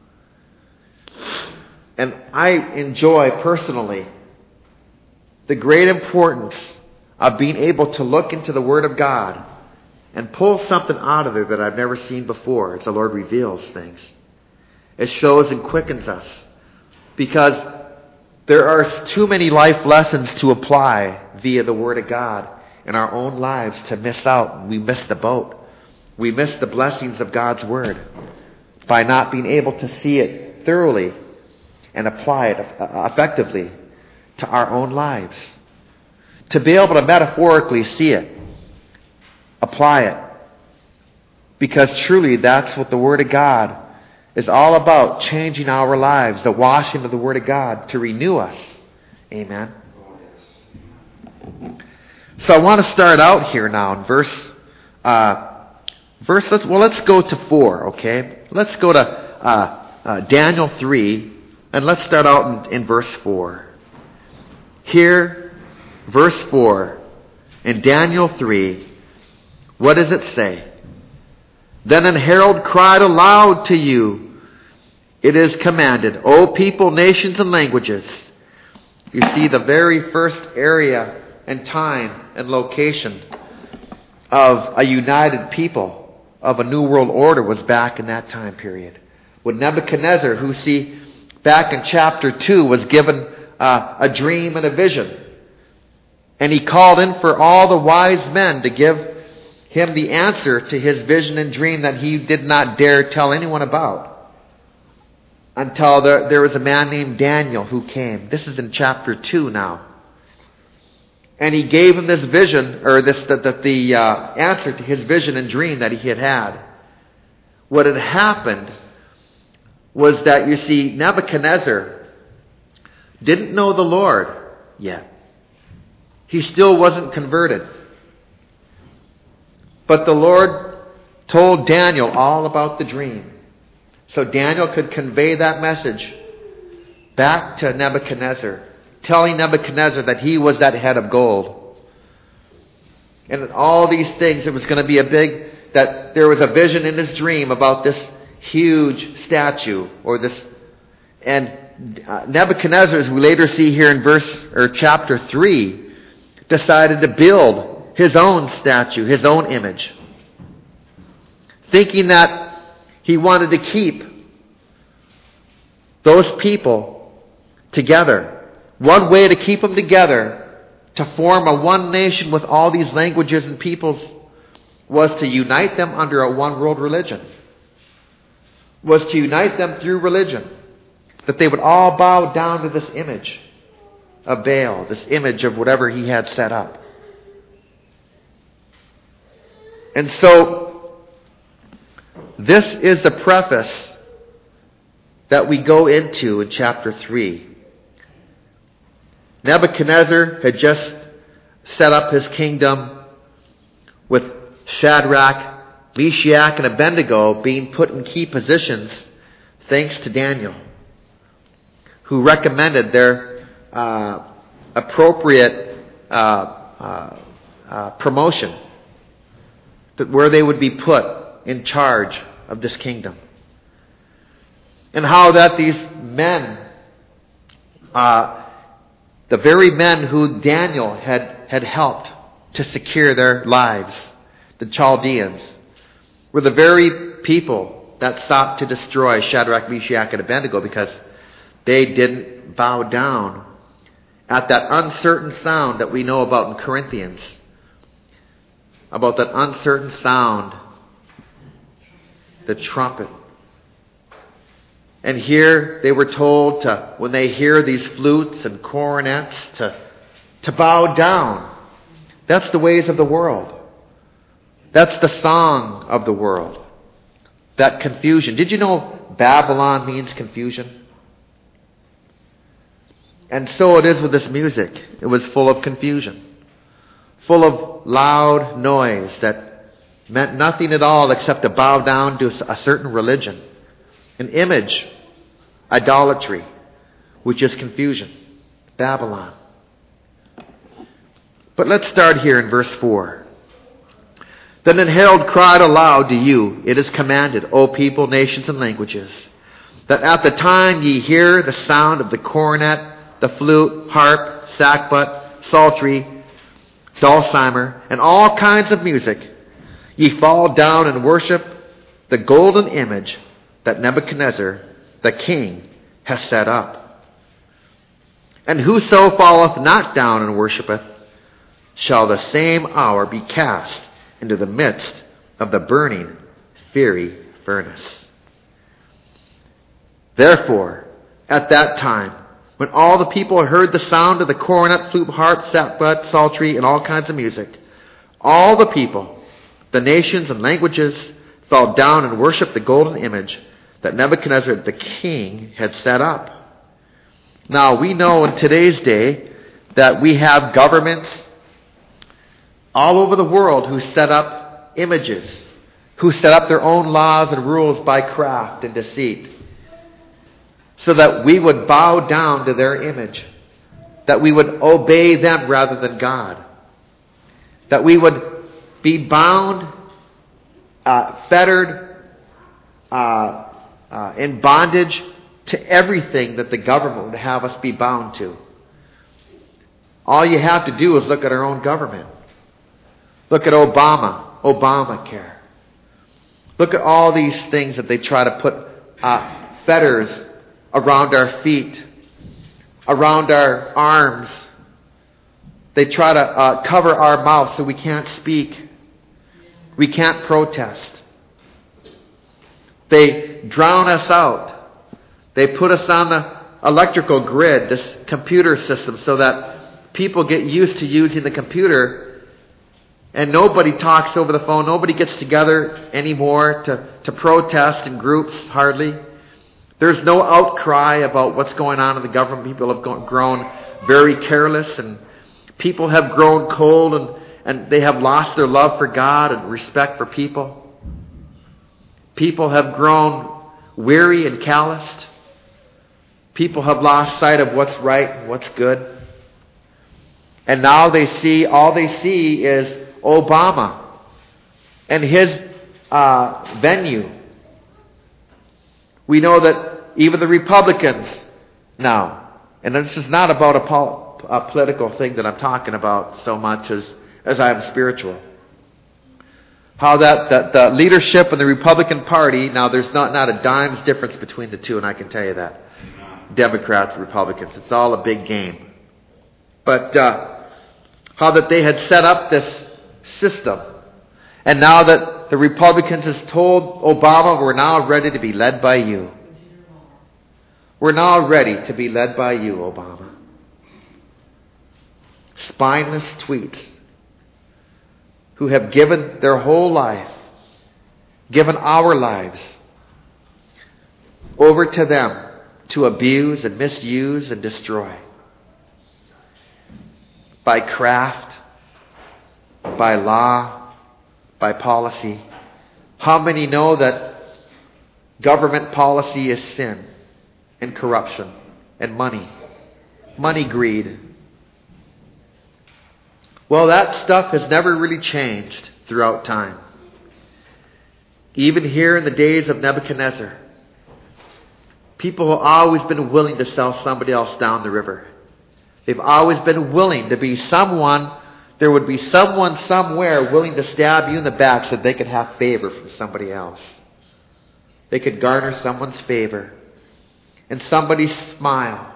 And I enjoy personally the great importance of being able to look into the Word of God and pull something out of there that I've never seen before as the Lord reveals things. It shows and quickens us because there are too many life lessons to apply via the Word of God in our own lives to miss out. We miss the boat. We miss the blessings of God's Word by not being able to see it thoroughly and apply it effectively to our own lives. To be able to metaphorically see it, apply it. Because truly that's what the Word of God is all about, changing our lives, the washing of the Word of God to renew us. Amen. So I want to start out here now in let's go to 4, okay? Let's go to Daniel 3, and let's start out in verse 4. Here, verse 4, in Daniel 3, what does it say? Then an herald cried aloud to you, it is commanded, O people, nations, and languages. You see, the very first area and time and location of a united people, of a new world order, was back in that time period. When Nebuchadnezzar, who back in chapter 2, was given a dream and a vision. And he called in for all the wise men to give him the answer to his vision and dream that he did not dare tell anyone about. Until there was a man named Daniel who came. This is in chapter 2 now. And he gave him this vision, or the answer to his vision and dream that he had had. What had happened was that, you see, Nebuchadnezzar didn't know the Lord yet. He still wasn't converted. But the Lord told Daniel all about the dream. So Daniel could convey that message back to Nebuchadnezzar, telling Nebuchadnezzar that he was that head of gold. And all these things, it was going to be that there was a vision in his dream about this huge statue, and Nebuchadnezzar, as we later see here in chapter 3, decided to build his own statue, his own image, thinking that he wanted to keep those people together. One way to keep them together, to form a one nation with all these languages and peoples, was to unite them under a one world religion. Was to unite them through religion. That they would all bow down to this image of Baal, this image of whatever he had set up. And so, this is the preface that we go into in chapter 3. Nebuchadnezzar had just set up his kingdom with Shadrach, Meshach, and Abednego being put in key positions thanks to Daniel, who recommended their appropriate promotion, where they would be put in charge of this kingdom. And how that these men, the very men who Daniel had helped to secure their lives, the Chaldeans, were the very people that sought to destroy Shadrach, Meshach, and Abednego because they didn't bow down at that uncertain sound that we know about in Corinthians, about that uncertain sound, the trumpet. And here they were told to, when they hear these flutes and cornets, to bow down. That's the ways of the world. That's the song of the world. That confusion. Did you know Babylon means confusion? And so it is with this music. It was full of confusion. Full of loud noise that meant nothing at all except to bow down to a certain religion. An image. Idolatry. Which is confusion. Babylon. But let's start here in verse 4. Then an herald cried aloud to you, it is commanded, O people, nations, and languages, that at the time ye hear the sound of the cornet, the flute, harp, sackbut, psaltery, dulcimer, and all kinds of music, ye fall down and worship the golden image that Nebuchadnezzar, the king, has set up. And whoso falleth not down and worshipeth, shall the same hour be cast into the midst of the burning, fiery furnace. Therefore, at that time, when all the people heard the sound of the cornet, flute, harp, sackbut, psaltery, and all kinds of music, all the people, the nations and languages, fell down and worshipped the golden image that Nebuchadnezzar the king had set up. Now, we know in today's day that we have governments all over the world who set up images, who set up their own laws and rules by craft and deceit, so that we would bow down to their image, that we would obey them rather than God, that we would be bound, fettered, in bondage to everything that the government would have us be bound to. All you have to do is look at our own government. Look at Obamacare. Look at all these things that they try to put fetters around our feet, around our arms. They try to cover our mouths so we can't speak. We can't protest. They drown us out. They put us on the electrical grid, this computer system, so that people get used to using the computer. And nobody talks over the phone. Nobody gets together anymore to protest in groups, hardly. There's no outcry about what's going on in the government. People have grown very careless, and people have grown cold, and they have lost their love for God and respect for people. People have grown weary and calloused. People have lost sight of what's right and what's good. And now all they see is Obama and his venue. We know that even the Republicans now, and this is not about a political thing that I'm talking about so much as I am spiritual. How that the leadership in the Republican Party, now there's not a dime's difference between the two, and I can tell you that. Democrats, Republicans, it's all a big game. But how that they had set up this system. And now that the Republicans has told Obama, we're now ready to be led by you. We're now ready to be led by you, Obama. Spineless tweets. who have given their whole life, given our lives over to them to abuse and misuse and destroy. By craft, by law, by policy. How many know that government policy is sin and corruption and money? Money greed. Well, that stuff has never really changed throughout time. Even here in the days of Nebuchadnezzar, people have always been willing to sell somebody else down the river. They've always been willing to be someone. There would be someone somewhere willing to stab you in the back so they could have favor from somebody else. They could garner someone's favor. And somebody's smile.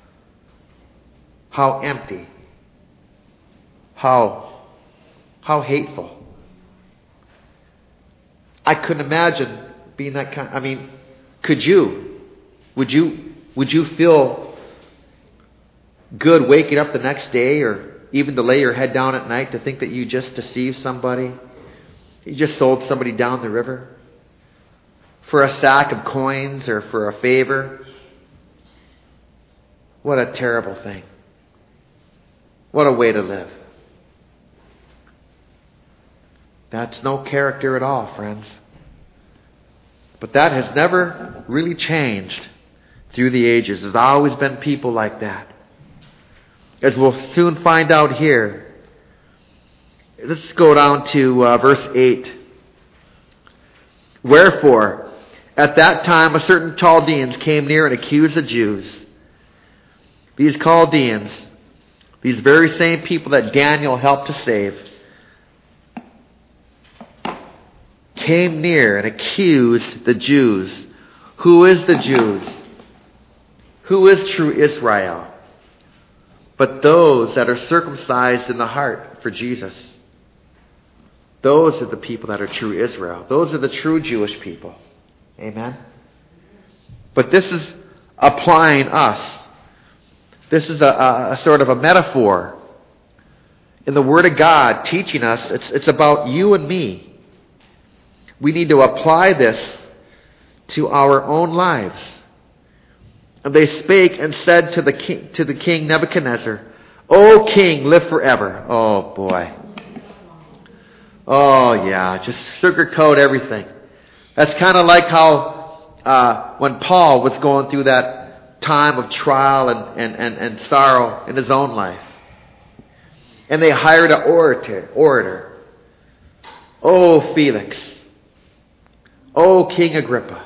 How empty. How hateful. I couldn't imagine being that kind. I mean, could you? Would you feel good waking up the next day, or even to lay your head down at night to think that you just deceived somebody? You just sold somebody down the river for a sack of coins or for a favor? What a terrible thing. What a way to live. That's no character at all, friends. But that has never really changed through the ages. There's always been people like that. As we'll soon find out here. Let's go down to verse 8. Wherefore, at that time a certain Chaldeans came near and accused the Jews. These Chaldeans, these very same people that Daniel helped to save, came near and accused the Jews. Who is the Jews? Who is true Israel? But those that are circumcised in the heart for Jesus. Those are the people that are true Israel. Those are the true Jewish people. Amen? But this is applying us. This is a sort of a metaphor in the Word of God teaching us. It's about you and me. We need to apply this to our own lives. And they spake and said to the king Nebuchadnezzar, O king, live forever. Oh boy. Oh yeah, just sugarcoat everything. That's kind of like how when Paul was going through that time of trial and sorrow in his own life. And they hired an orator. Oh Felix. Oh King Agrippa.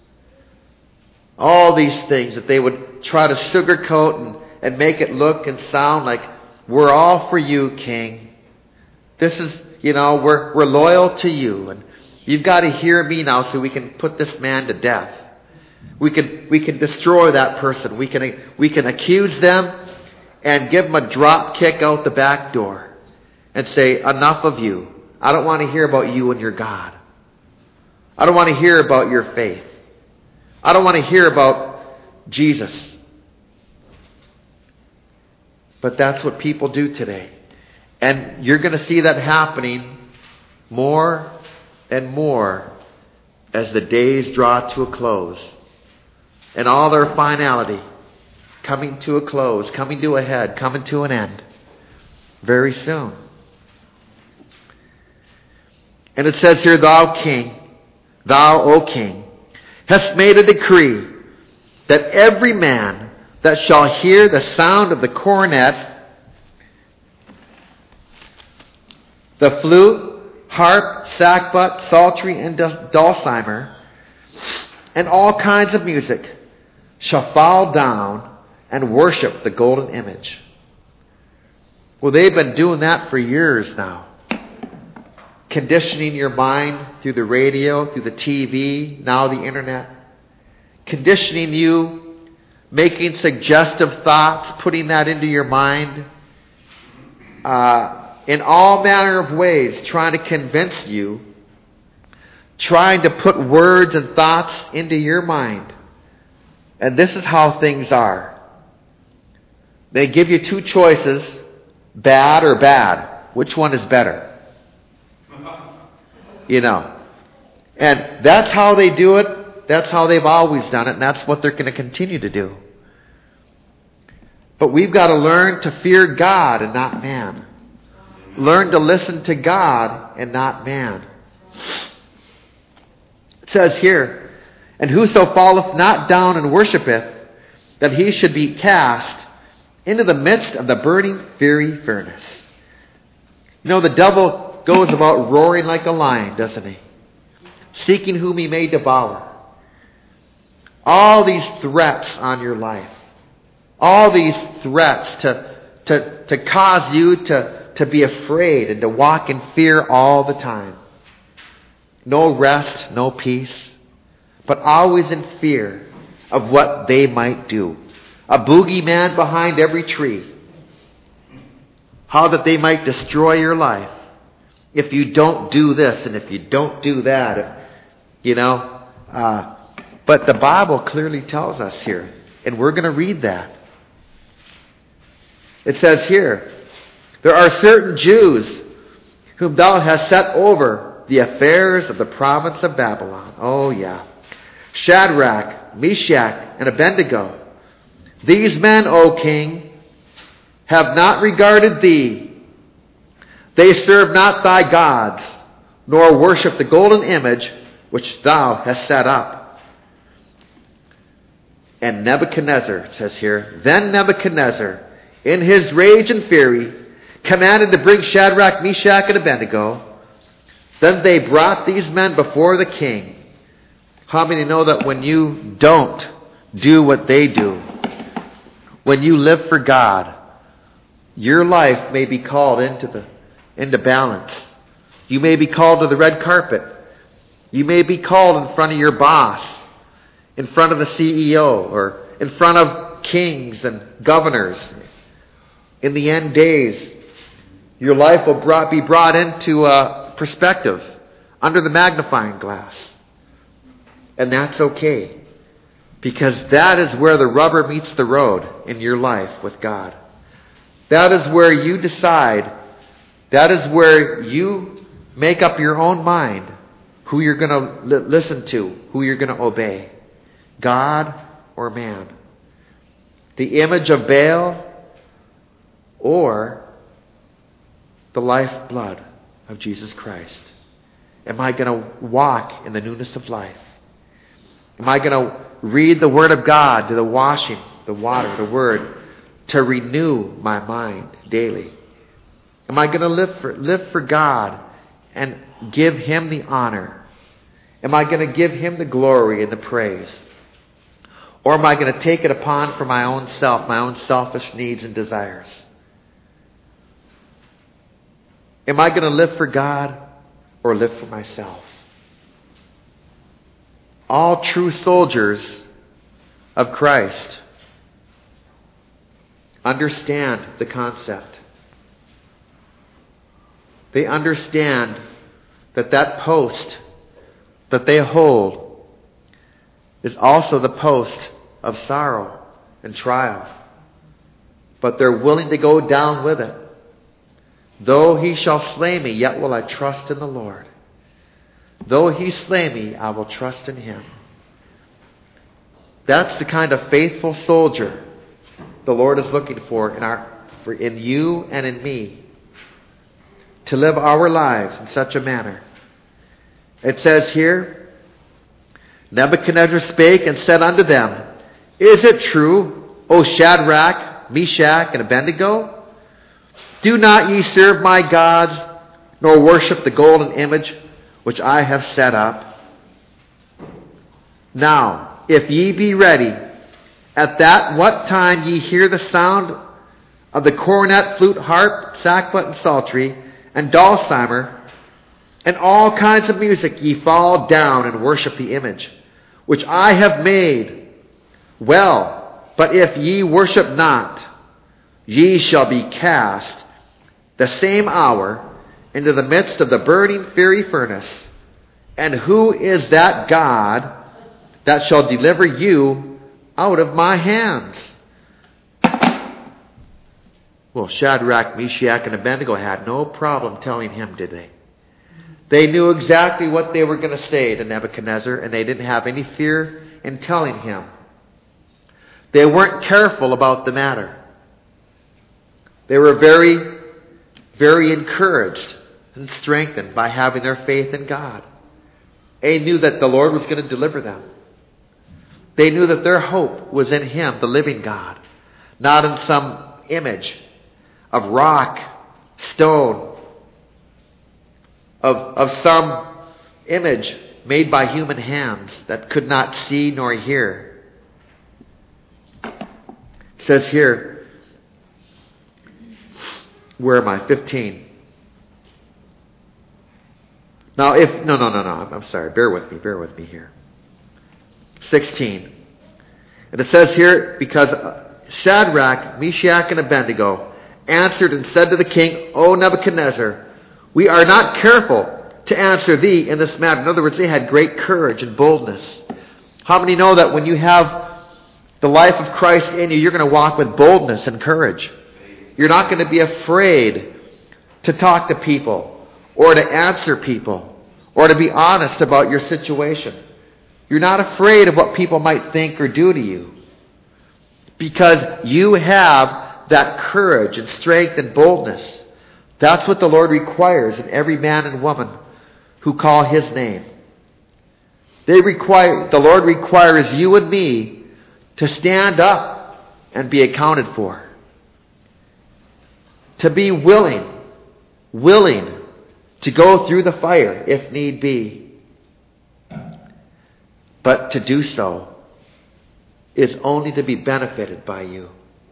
All these things that they would try to sugarcoat and make it look and sound like we're all for you, King. This is, we're loyal to you, and you've got to hear me now so we can put this man to death. We can destroy that person. We can accuse them and give them a drop kick out the back door and say, enough of you. I don't want to hear about you and your God. I don't want to hear about your faith. I don't want to hear about Jesus. But that's what people do today. And you're going to see that happening more and more as the days draw to a close. And all their finality coming to a close, coming to a head, coming to an end very soon. And it says here, thou, O king, hast made a decree that every man that shall hear the sound of the cornet, the flute, harp, sackbut, psaltery, and dulcimer, and all kinds of music, shall fall down and worship the golden image. Well, they've been doing that for years now. Conditioning your mind through the radio, through the TV, now the internet. Conditioning you, making suggestive thoughts, putting that into your mind. In all manner of ways, trying to convince you. Trying to put words and thoughts into your mind. And this is how things are. They give you two choices, bad or bad. Which one is better? You know. And that's how they do it. That's how they've always done it. And that's what they're going to continue to do. But we've got to learn to fear God and not man. Learn to listen to God and not man. It says here, and whoso falleth not down and worshipeth, that he should be cast into the midst of the burning fiery furnace. You know, the devil goes about roaring like a lion, doesn't he? Seeking whom he may devour. All these threats on your life. All these threats to cause you to be afraid and to walk in fear all the time. No rest, no peace, but always in fear of what they might do. A boogeyman behind every tree. How that they might destroy your life. If you don't do this and if you don't do that, you know. But the Bible clearly tells us here, and we're going to read that. It says here, there are certain Jews whom thou hast set over the affairs of the province of Babylon. Oh yeah. Shadrach, Meshach, and Abednego. These men, O king, have not regarded thee. They serve not thy gods, nor worship the golden image which thou hast set up. And Nebuchadnezzar, it says here, then Nebuchadnezzar, in his rage and fury, commanded to bring Shadrach, Meshach, and Abednego. Then they brought these men before the king. How many know that when you don't do what they do, when you live for God, your life may be called into balance. You may be called to the red carpet. You may be called in front of your boss, in front of the CEO, or in front of kings and governors. In the end days, your life will be brought into perspective, under the magnifying glass. And that's okay. Because that is where the rubber meets the road in your life with God. That is where you decide, that is where you make up your own mind who you're going to listen to, who you're going to obey. God or man. The image of Baal or the lifeblood of Jesus Christ. Am I going to walk in the newness of life? Am I going to read the Word of God, to the washing, the water, the Word, to renew my mind daily? Am I going to live for God and give Him the honor? Am I going to give Him the glory and the praise? Or am I going to take it upon for my own self, my own selfish needs and desires? Am I going to live for God or live for myself? All true soldiers of Christ understand the concept. They understand that that post that they hold is also the post of sorrow and trial. But they're willing to go down with it. Though he shall slay me, yet will I trust in the Lord. Though he slay me, I will trust in him. That's the kind of faithful soldier the Lord is looking for in you and in me, to live our lives in such a manner. It says here, Nebuchadnezzar spake and said unto them, Is it true, O Shadrach, Meshach, and Abednego? Do not ye serve my gods, nor worship the golden image which I have set up? Now, if ye be ready, at that what time ye hear the sound of the cornet, flute, harp, sackbut, and psaltery, and dulcimer, and all kinds of music, ye fall down and worship the image which I have made. Well, but if ye worship not, ye shall be cast the same hour into the midst of the burning fiery furnace. And who is that God that shall deliver you out of my hands? Well, Shadrach, Meshach, and Abednego had no problem telling him, did they? They knew exactly what they were going to say to Nebuchadnezzar, and they didn't have any fear in telling him. They weren't careful about the matter. They were very, very encouraged and strengthened by having their faith in God. They knew that the Lord was going to deliver them. They knew that their hope was in Him, the living God, not in some image of rock, stone, of some image made by human hands that could not see nor hear. It says here, where am I? 15. Now I'm sorry. Bear with me here. 16. And it says here, because Shadrach, Meshach, and Abednego answered and said to the king, O Nebuchadnezzar, we are not careful to answer thee in this matter. In other words, they had great courage and boldness. How many know that when you have the life of Christ in you, you're going to walk with boldness and courage? You're not going to be afraid to talk to people or to answer people or to be honest about your situation. You're not afraid of what people might think or do to you because you have that courage and strength and boldness. That's what the Lord requires in every man and woman who call His name. The Lord requires you and me to stand up and be accounted for. To be willing to go through the fire if need be. But to do so is only to be benefited by you.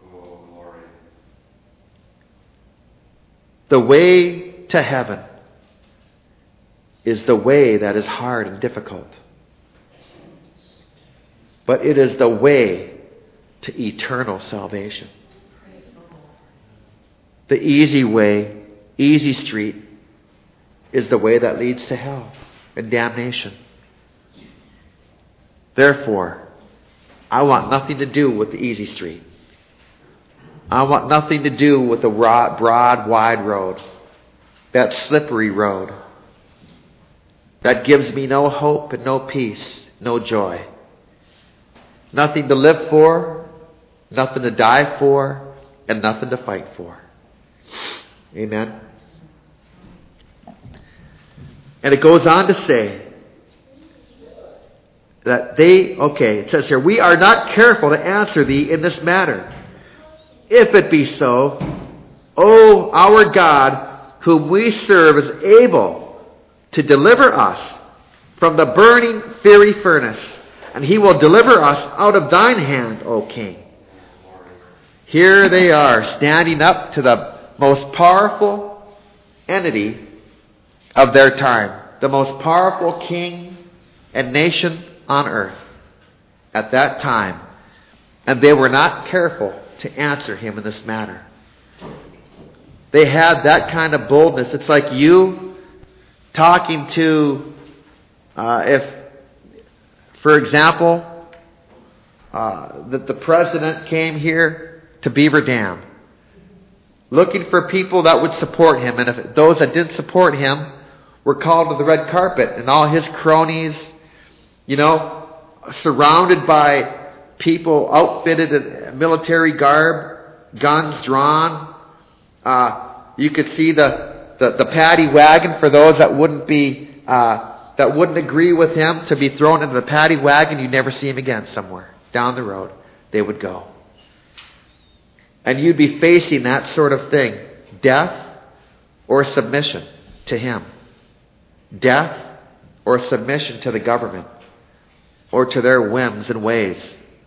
The way to heaven is the way that is hard and difficult. But it is the way to eternal salvation. The easy way, easy street, is the way that leads to hell and damnation. Therefore, I want nothing to do with the easy street. I want nothing to do with the broad, wide road, that slippery road that gives me no hope and no peace, no joy. Nothing to live for, nothing to die for, and nothing to fight for. Amen. And it goes on to say that it says here, we are not careful to answer thee in this matter. If it be so, O our God, whom we serve, is able to deliver us from the burning fiery furnace, and He will deliver us out of thine hand, O King. Here they are, standing up to the most powerful entity of their time, the most powerful king and nation on earth at that time, and they were not careful to answer him in this matter. They had that kind of boldness. It's like you talking to, if, for example, that the president came here to Beaver Dam, looking for people that would support him, and if those that didn't support him were called to the red carpet, and all his cronies, surrounded by people outfitted in military garb, guns drawn. You could see the paddy wagon for those that wouldn't agree with him to be thrown into the paddy wagon. You'd never see him again somewhere down the road. They would go. And you'd be facing that sort of thing. Death or submission to him. Death or submission to the government or to their whims and ways.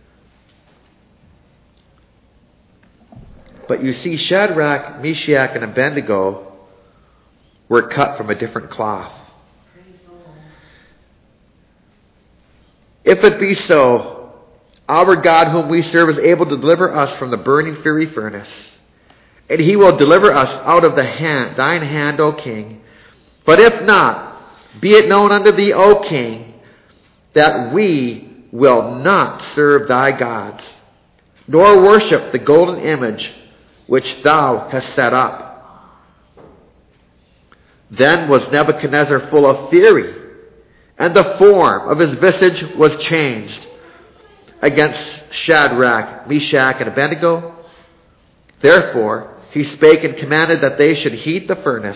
But you see, Shadrach, Meshach, and Abednego were cut from a different cloth. If it be so, our God whom we serve is able to deliver us from the burning fiery furnace, and He will deliver us out of thine hand, O King. But if not, be it known unto thee, O King, that we will not serve thy gods, nor worship the golden image which thou hast set up. Then was Nebuchadnezzar full of fury, and the form of his visage was changed against Shadrach, Meshach, and Abednego. Therefore he spake and commanded that they should heat the furnace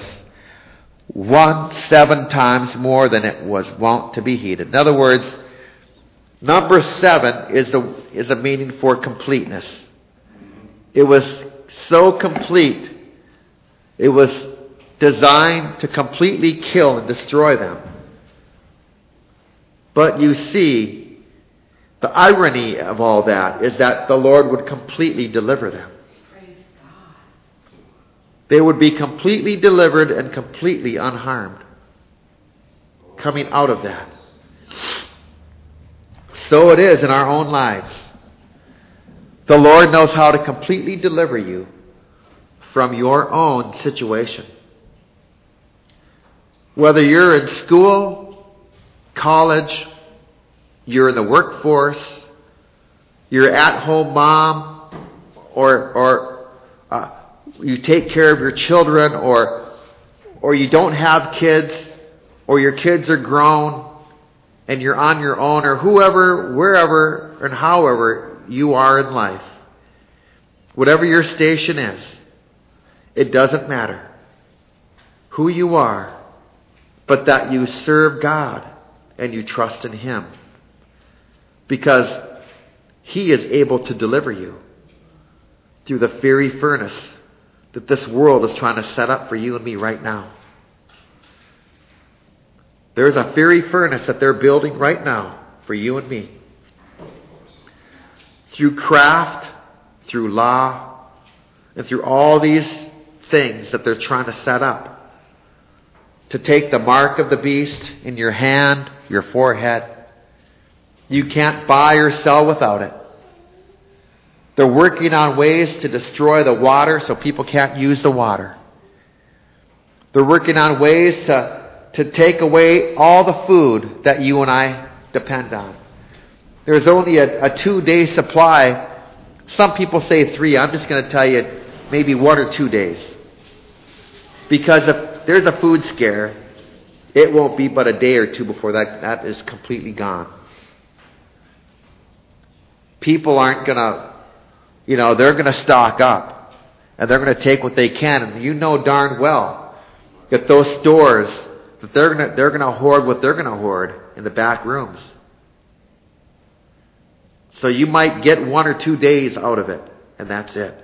7 times more than it was wont to be heated. In other words, number 7 is a meaning for completeness. It was so complete. It was designed to completely kill and destroy them. But you see, the irony of all that is that the Lord would completely deliver them. They would be completely delivered and completely unharmed coming out of that. So it is in our own lives. The Lord knows how to completely deliver you from your own situation. Whether you're in school, college, you're in the workforce, you're at-home mom, or you take care of your children, or you don't have kids, or your kids are grown, and you're on your own, or whoever, wherever, and however you are in life. Whatever your station is, it doesn't matter who you are, but that you serve God and you trust in Him. Because He is able to deliver you through the fiery furnace that this world is trying to set up for you and me right now. There's a fiery furnace that they're building right now for you and me. Through craft, through law, and through all these things that they're trying to set up. To take the mark of the beast in your hand, your forehead. You can't buy or sell without it. They're working on ways to destroy the water so people can't use the water. They're working on ways to take away all the food that you and I depend on. There's only a 2-day supply. Some people say 3. I'm just going to tell you maybe 1 or 2 days. Because if there's a food scare, it won't be but a day or 2 before that is completely gone. People aren't going to, they're going to stock up. And they're going to take what they can. And you know darn well that those stores, that they're going to hoard what they're going to hoard in the back rooms. So you might get 1 or 2 days out of it, and that's it.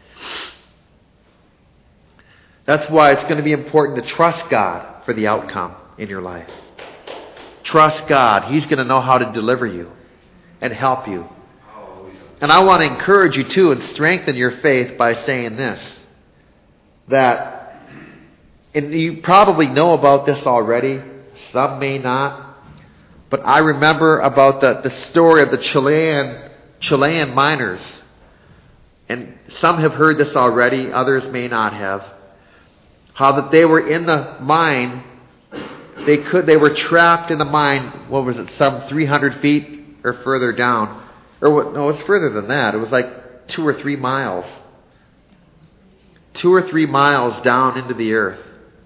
That's why it's going to be important to trust God for the outcome in your life. Trust God. He's going to know how to deliver you and help you. And I want to encourage you too and strengthen your faith by saying this. That, and you probably know about this already. Some may not. But I remember about the story of the Chilean miners. And some have heard this already, others may not have. How that they were in the mine, they were trapped in the mine, some 300 feet or further down. No, it was further than that. It was like 2 or 3 miles. 2 or 3 miles down into the earth.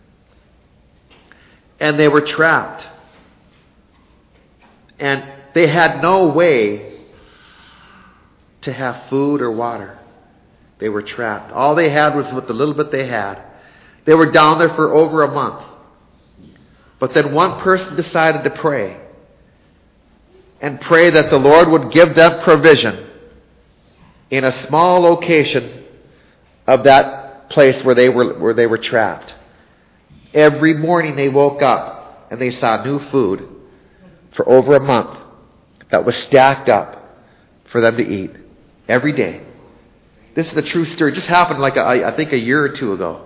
And they were trapped. And they had no way to have food or water. They were trapped. All they had was with the little bit they had. They were down there for over a month. But then one person decided to pray. And pray that the Lord would give them provision in a small location of that place where they were trapped. Every morning they woke up and they saw new food for over a month that was stacked up for them to eat every day. This is a true story. It just happened I think a year or 2 ago.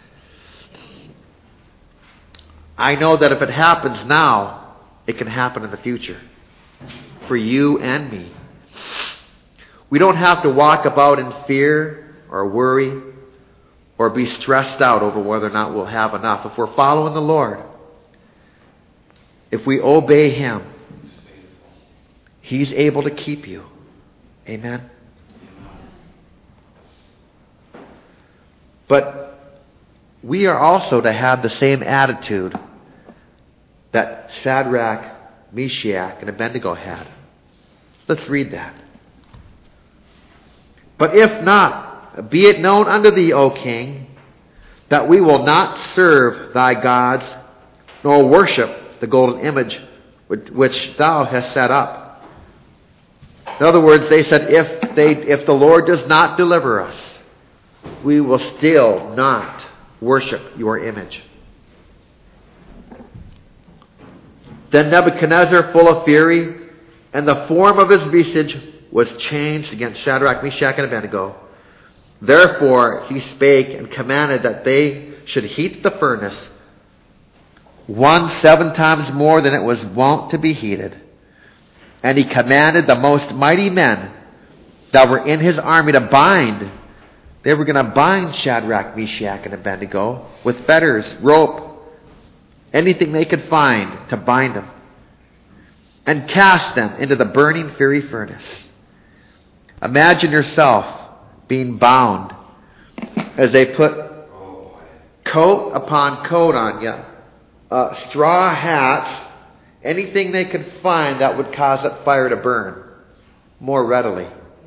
I know that if it happens now, it can happen in the future. For you and me. We don't have to walk about in fear or worry or be stressed out over whether or not we'll have enough. If we're following the Lord, if we obey Him, He's able to keep you. Amen? But we are also to have the same attitude that Shadrach, Meshach, and Abednego had. Let's read that. But if not, be it known unto thee, O king, that we will not serve thy gods, nor worship the golden image which thou hast set up. In other words, they said, if the Lord does not deliver us, we will still not worship your image. Then Nebuchadnezzar, full of fury, and the form of his visage was changed against Shadrach, Meshach, and Abednego. Therefore he spake and commanded that they should heat the furnace 7 times more than it was wont to be heated. And he commanded the most mighty men that were in his army to bind. They were going to bind Shadrach, Meshach, and Abednego with fetters, rope, anything they could find to bind them, and cast them into the burning fiery furnace. Imagine yourself being bound as they put coat upon coat on you, straw hats, anything they could find that would cause that fire to burn more readily.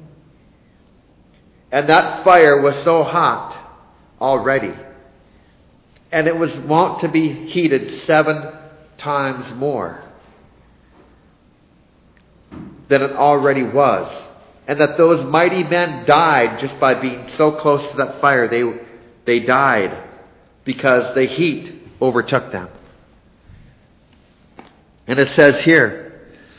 And that fire was so hot already. And it was wont to be heated 7 times more than it already was. And that those mighty men died just by being so close to that fire. They died because the heat overtook them. And it says here,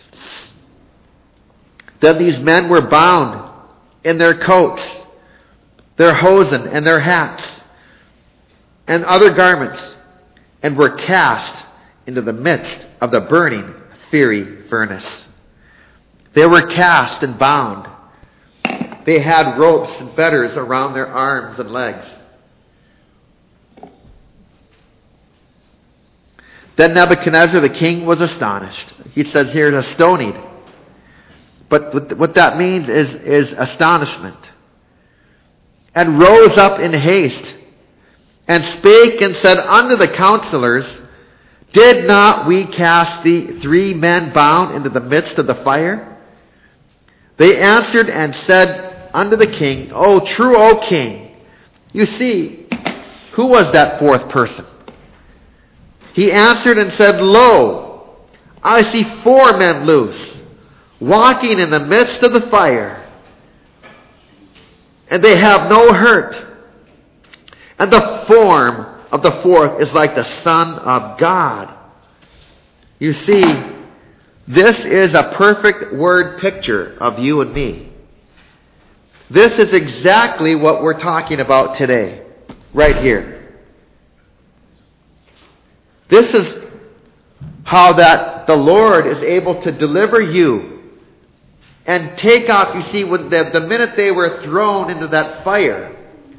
then these men were bound in their coats, their hosen, and their hats, and other garments, and were cast into the midst of the burning fiery furnace. They were cast and bound. They had ropes and fetters around their arms and legs. Then Nebuchadnezzar the king was astonished. He says here, astonied. But what that means is astonishment. And rose up in haste, and spake and said unto the counselors, did not we cast the 3 men bound into the midst of the fire? They answered and said unto the king, O true, O king. You see, who was that 4th person? He answered and said, Lo, I see 4 men loose, walking in the midst of the fire, and they have no hurt. And the form of the 4th is like the Son of God. You see, this is a perfect word picture of you and me. This is exactly what we're talking about today, right here. This is how that the Lord is able to deliver you and take off. You see, when the minute they were thrown into that fire,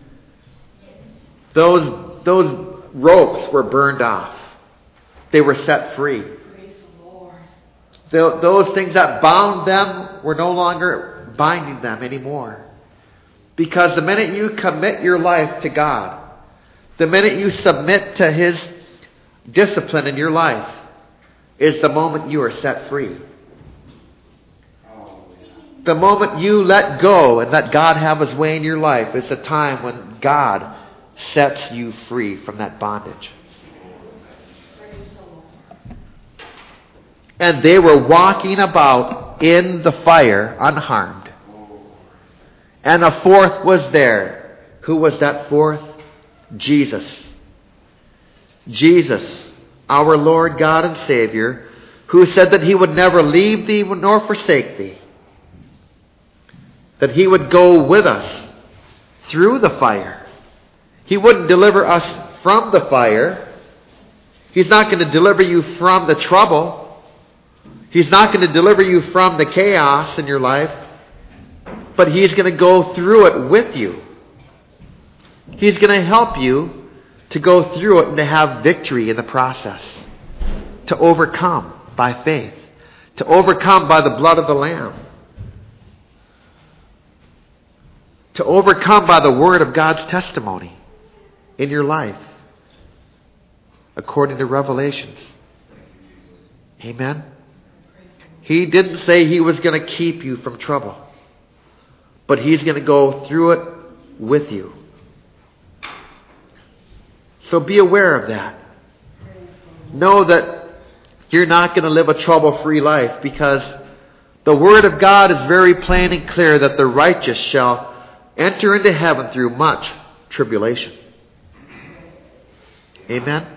those ropes were burned off. They were set free. Those things that bound them were no longer binding them anymore. Because the minute you commit your life to God, the minute you submit to His discipline in your life, is the moment you are set free. The moment you let go and let God have His way in your life is the time when God sets you free from that bondage. And they were walking about in the fire unharmed. And a 4th was there. Who was that 4th? Jesus. Jesus, our Lord God and Savior, who said that He would never leave thee nor forsake thee. That He would go with us through the fire. He wouldn't deliver us from the fire. He's not going to deliver you from the trouble. He's not going to deliver you from the chaos in your life. But He's going to go through it with you. He's going to help you to go through it and to have victory in the process. To overcome by faith. To overcome by the blood of the Lamb. To overcome by the word of God's testimony in your life. according to Revelations. Amen? He didn't say He was going to keep you from trouble, but He's going to go through it with you. So be aware of that. Know that you're not going to live a trouble-free life, because the Word of God is very plain and clear that the righteous shall enter into heaven through much tribulation. Amen?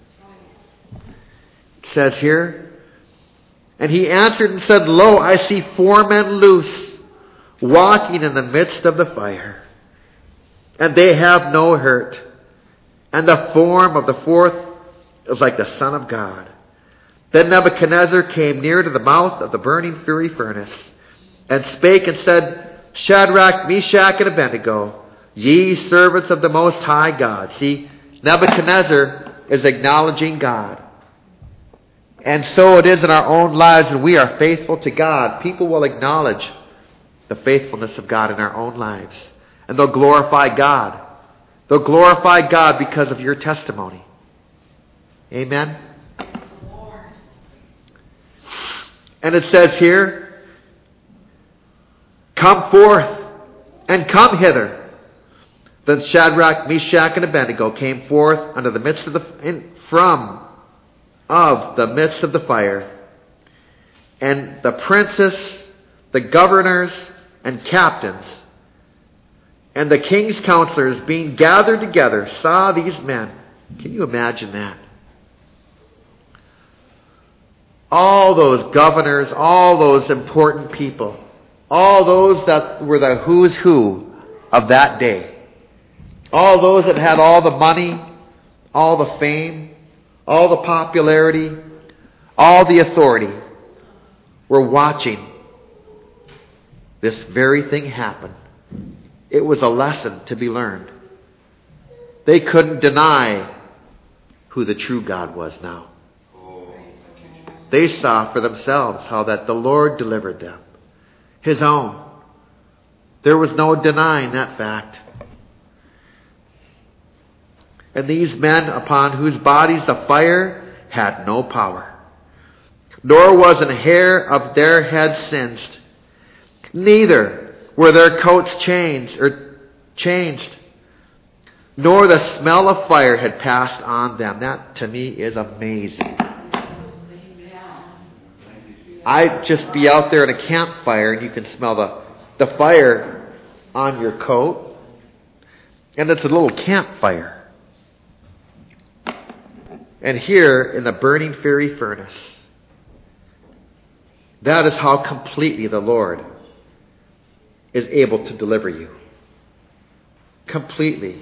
It says here, and He answered and said, Lo, I see 4 men loose, walking in the midst of the fire, and they have no hurt. And the form of the 4th is like the Son of God. Then Nebuchadnezzar came near to the mouth of the burning fiery furnace, and spake and said, Shadrach, Meshach, and Abednego, ye servants of the Most High God. See, Nebuchadnezzar is acknowledging God. And so it is in our own lives when we are faithful to God. People will acknowledge the faithfulness of God in our own lives. And they'll glorify God. They'll glorify God because of your testimony. Amen? And it says here, come forth and come hither. Then Shadrach, Meshach, and Abednego came forth from the midst of the fire. And the princes, the governors, and captains, and the king's counselors, being gathered together, saw these men. Can you imagine that? All those governors, all those important people, all those that were the who's who of that day, all those that had all the money, all the fame, all the popularity, all the authority, were watching this very thing happen. It was a lesson to be learned. They couldn't deny who the true God was now. They saw for themselves how that the Lord delivered them. His own. There was no denying that fact. And these men, upon whose bodies the fire had no power, nor was an hair of their head singed, neither were their coats changed, nor the smell of fire had passed on them. That to me is amazing. I'd just be out there in a campfire and you can smell the fire on your coat. And it's a little campfire. And here in the burning fiery furnace, that is how completely the Lord is able to deliver you. Completely.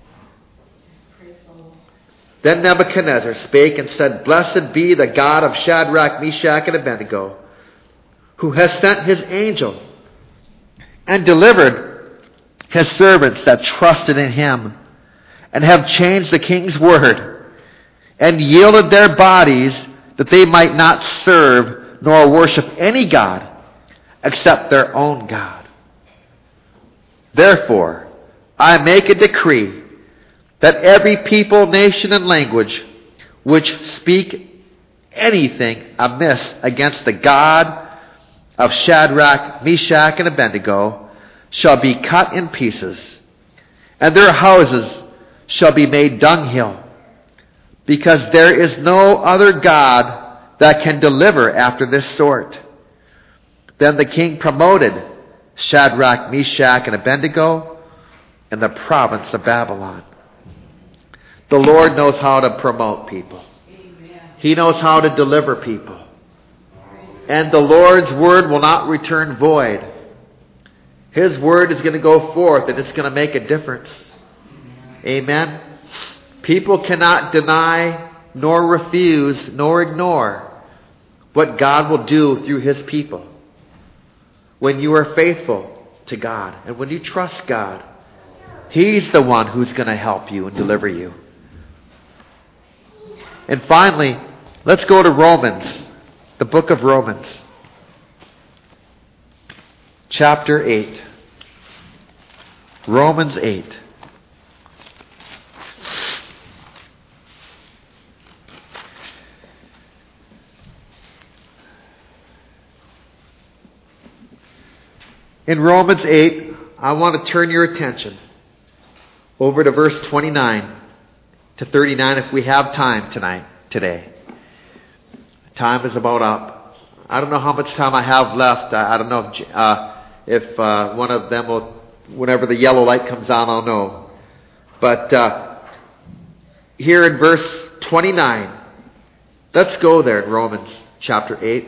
Then Nebuchadnezzar spake and said, Blessed be the God of Shadrach, Meshach, and Abednego, who has sent His angel and delivered His servants that trusted in Him, and have changed the king's word, and yielded their bodies that they might not serve nor worship any god except their own God. Therefore, I make a decree that every people, nation, and language which speak anything amiss against the God of Shadrach, Meshach, and Abednego shall be cut in pieces, and their houses shall be made dunghill, because there is no other God that can deliver after this sort. Then the king promoted Shadrach, Meshach, and Abednego in the province of Babylon. The Lord knows how to promote people. He knows how to deliver people. And the Lord's word will not return void. His word is going to go forth and it's going to make a difference. Amen. People cannot deny, nor refuse, nor ignore what God will do through His people. When you are faithful to God and when you trust God, He's the one who's going to help you and deliver you. And finally, let's go to Romans, the book of Romans, chapter 8. Romans 8. In Romans 8, I want to turn your attention over to verse 29 to 39 if we have time today. Time is about up. I don't know how much time I have left. I don't know if one of them will, whenever the yellow light comes on, I'll know. But here in verse 29, let's go there in Romans chapter 8.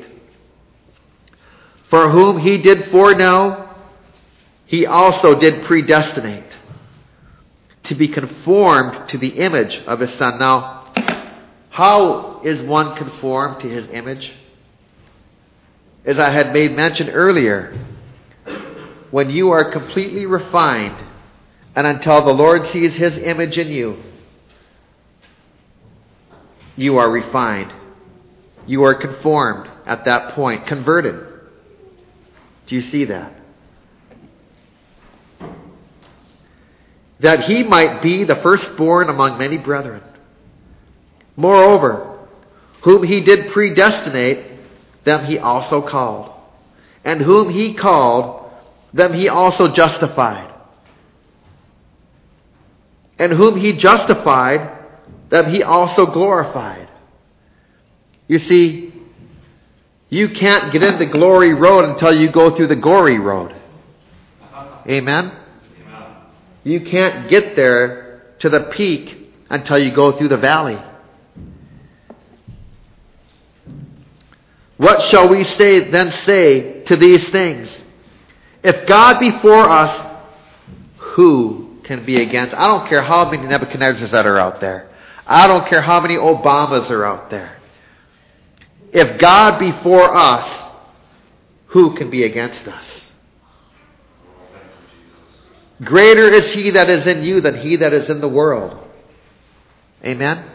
For whom he did foreknow, he also did predestinate to be conformed to the image of his Son. Now, how is one conformed to his image? As I had made mention earlier, when you are completely refined and until the Lord sees his image in you, you are refined. You are conformed at that point, converted. Do you see that? That he might be the firstborn among many brethren. Moreover, whom he did predestinate, them he also called. And whom he called, them he also justified. And whom he justified, them he also glorified. You see, you can't get into glory road until you go through the gory road. Amen? You can't get there to the peak until you go through the valley. What shall we then say to these things? If God be for us, who can be against? I don't care how many Nebuchadnezzars that are out there. I don't care how many Obamas are out there. If God be for us, who can be against us? Greater is he that is in you than he that is in the world. Amen?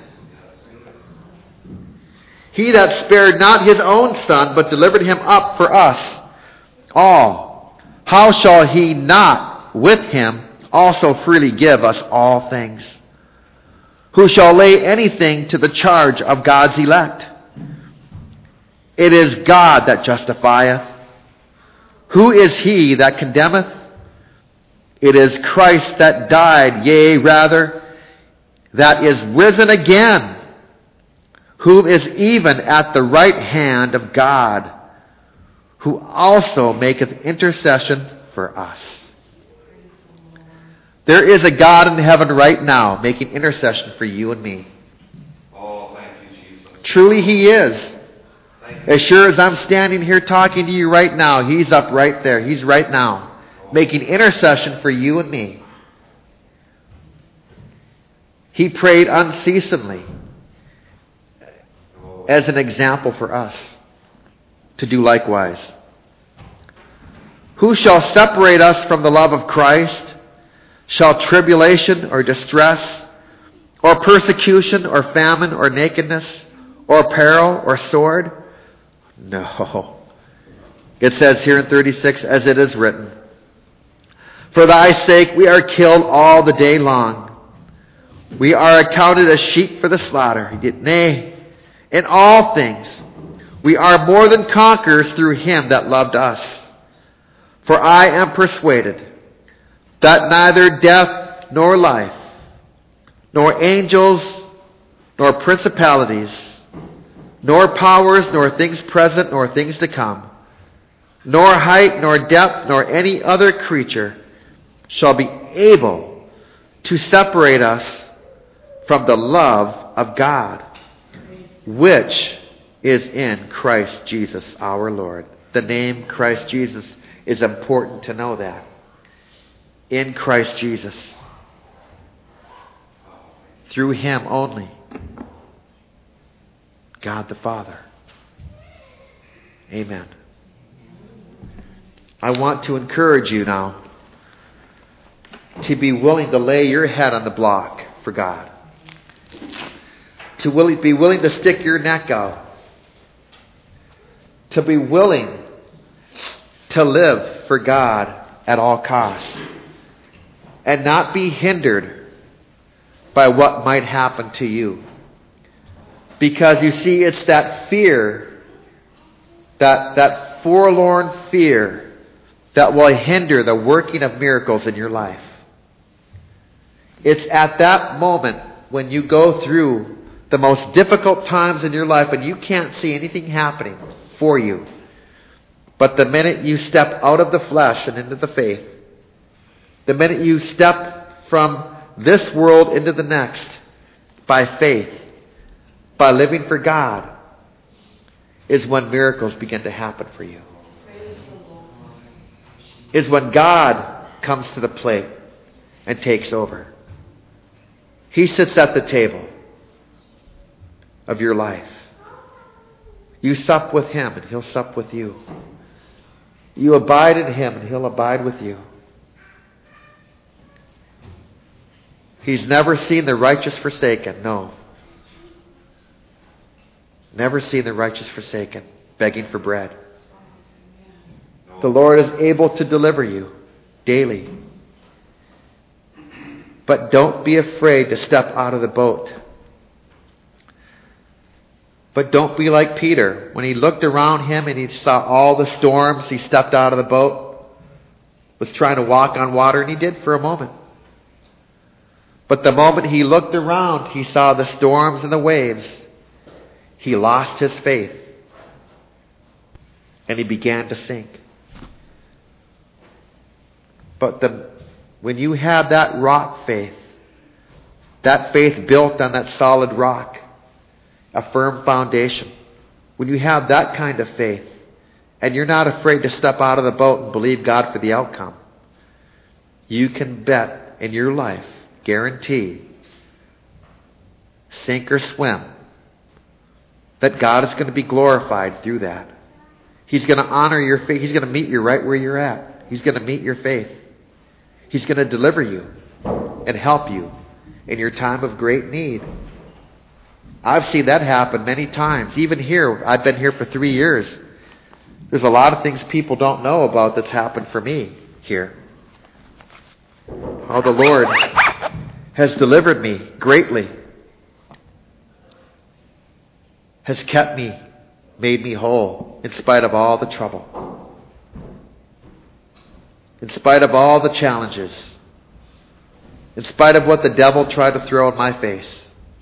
He that spared not his own Son, but delivered him up for us all, how shall he not with him also freely give us all things? Who shall lay anything to the charge of God's elect? It is God that justifieth. Who is he that condemneth? It is Christ that died, yea, rather, that is risen again, whom is even at the right hand of God, who also maketh intercession for us. There is a God in heaven right now making intercession for you and me. Oh, thank you, Jesus. Truly he is. As sure as I'm standing here talking to you right now, he's up right there. He's right now making intercession for you and me. He prayed unceasingly as an example for us to do likewise. Who shall separate us from the love of Christ? Shall tribulation or distress or persecution or famine or nakedness or peril or sword? No. It says here in 36, as it is written, for thy sake we are killed all the day long. We are accounted as sheep for the slaughter. Nay, in all things we are more than conquerors through him that loved us. For I am persuaded that neither death nor life, nor angels, nor principalities, nor powers, nor things present, nor things to come, nor height, nor depth, nor any other creature shall be able to separate us from the love of God, which is in Christ Jesus our Lord. The name Christ Jesus is important to know that. In Christ Jesus. Through him only. God the Father. Amen. I want to encourage you now to be willing to lay your head on the block for God. To be willing to stick your neck out. To be willing to live for God at all costs. And not be hindered by what might happen to you. Because you see, it's that fear, that forlorn fear that will hinder the working of miracles in your life. It's at that moment when you go through the most difficult times in your life and you can't see anything happening for you. But the minute you step out of the flesh and into the faith, the minute you step from this world into the next by faith, by living for God, is when miracles begin to happen for you. Is when God comes to the plate and takes over. He sits at the table of your life. You sup with Him and He'll sup with you. You abide in Him and He'll abide with you. He's never seen the righteous forsaken. No. Never seen the righteous forsaken, begging for bread. The Lord is able to deliver you daily. But don't be afraid to step out of the boat. But don't be like Peter. When he looked around him and he saw all the storms, he stepped out of the boat, was trying to walk on water, and he did for a moment. But the moment he looked around, he saw the storms and the waves. He lost his faith. And he began to sink. But when you have that rock faith, that faith built on that solid rock, a firm foundation, when you have that kind of faith, and you're not afraid to step out of the boat and believe God for the outcome, you can bet in your life, guarantee, sink or swim, that God is going to be glorified through that. He's going to honor your faith. He's going to meet you right where you're at. He's going to meet your faith. He's going to deliver you and help you in your time of great need. I've seen that happen many times. Even here, I've been here for 3 years. There's a lot of things people don't know about that's happened for me here. How the Lord has delivered me greatly. Has kept me, made me whole in spite of all the trouble. In spite of all the challenges. In spite of what the devil tried to throw in my face.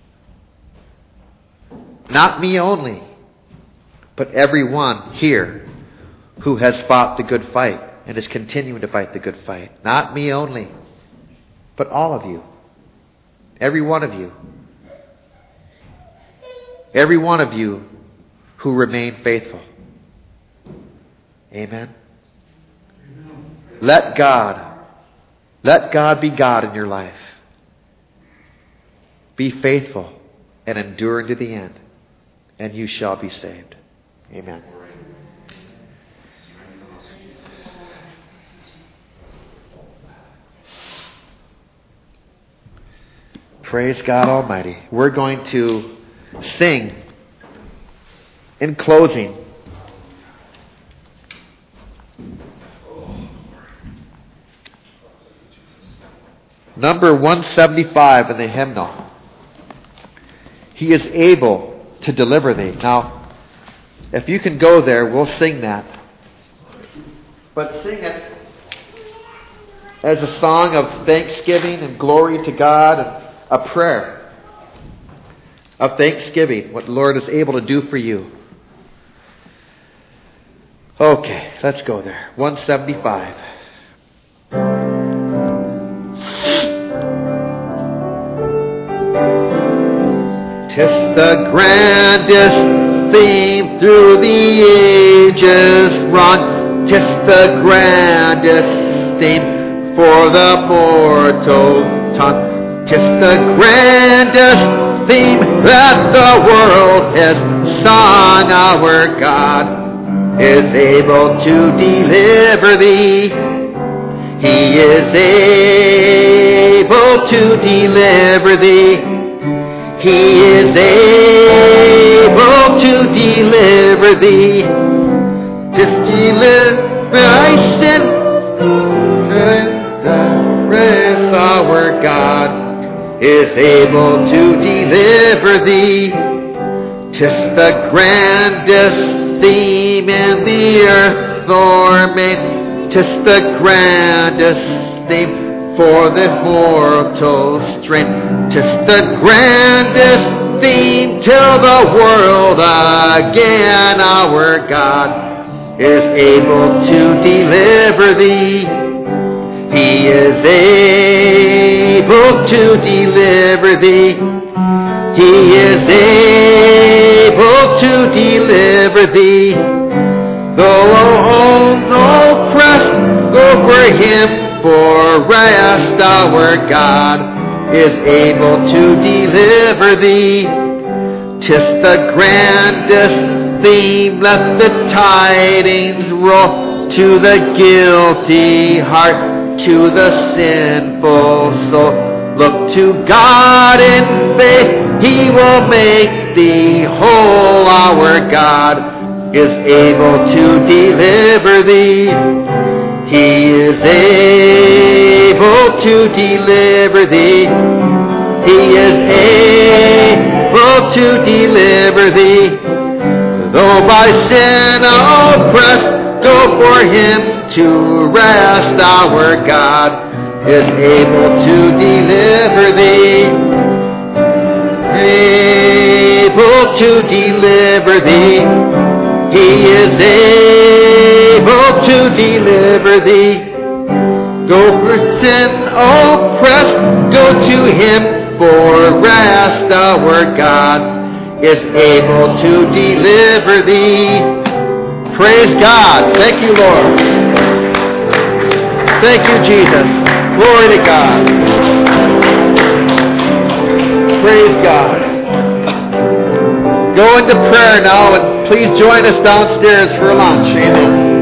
Not me only, but everyone here who has fought the good fight and is continuing to fight the good fight. Not me only, but all of you. Every one of you. Every one of you who remain faithful. Amen. Let God be God in your life. Be faithful and endure to the end, and you shall be saved. Amen. Praise God Almighty. We're going to sing in closing. Number 175 in the hymnal. He is able to deliver thee. Now, if you can go there, we'll sing that. But sing it as a song of thanksgiving and glory to God, and a prayer of thanksgiving, what the Lord is able to do for you. Okay, let's go there. 175. Tis the grandest theme through the ages run. Tis the grandest theme for the mortal tongue. Tis the grandest theme that the world has sung. Our God is able to deliver thee. He is able to deliver thee. He is able to deliver thee. Just deliver thy sin, and the rest our God is able to deliver thee. 'Tis the grandest theme in the earth o'ermade. 'Tis the grandest name for the mortal strain. 'Tis the grandest theme till the world again. Our God is able to deliver thee. He is able to deliver thee. He is able to deliver thee. Though oppressed, go for him for rest. Our God is able to deliver thee. 'Tis the grandest theme, let the tidings roll to the guilty heart, to the sinful soul. Look to God in faith, he will make thee whole. Our God is able to deliver thee. He is able to deliver thee. He is able to deliver thee. Though by sin oppressed, go for him to rest. Our God is able to deliver thee. Able to deliver thee. He is able to deliver thee. Go for sin oppressed, go to him for rest. Our God is able to deliver thee. Praise God. Thank you, Lord. Thank you, Jesus. Glory to God. Praise God. Go into prayer now, and please join us downstairs for lunch. Amen.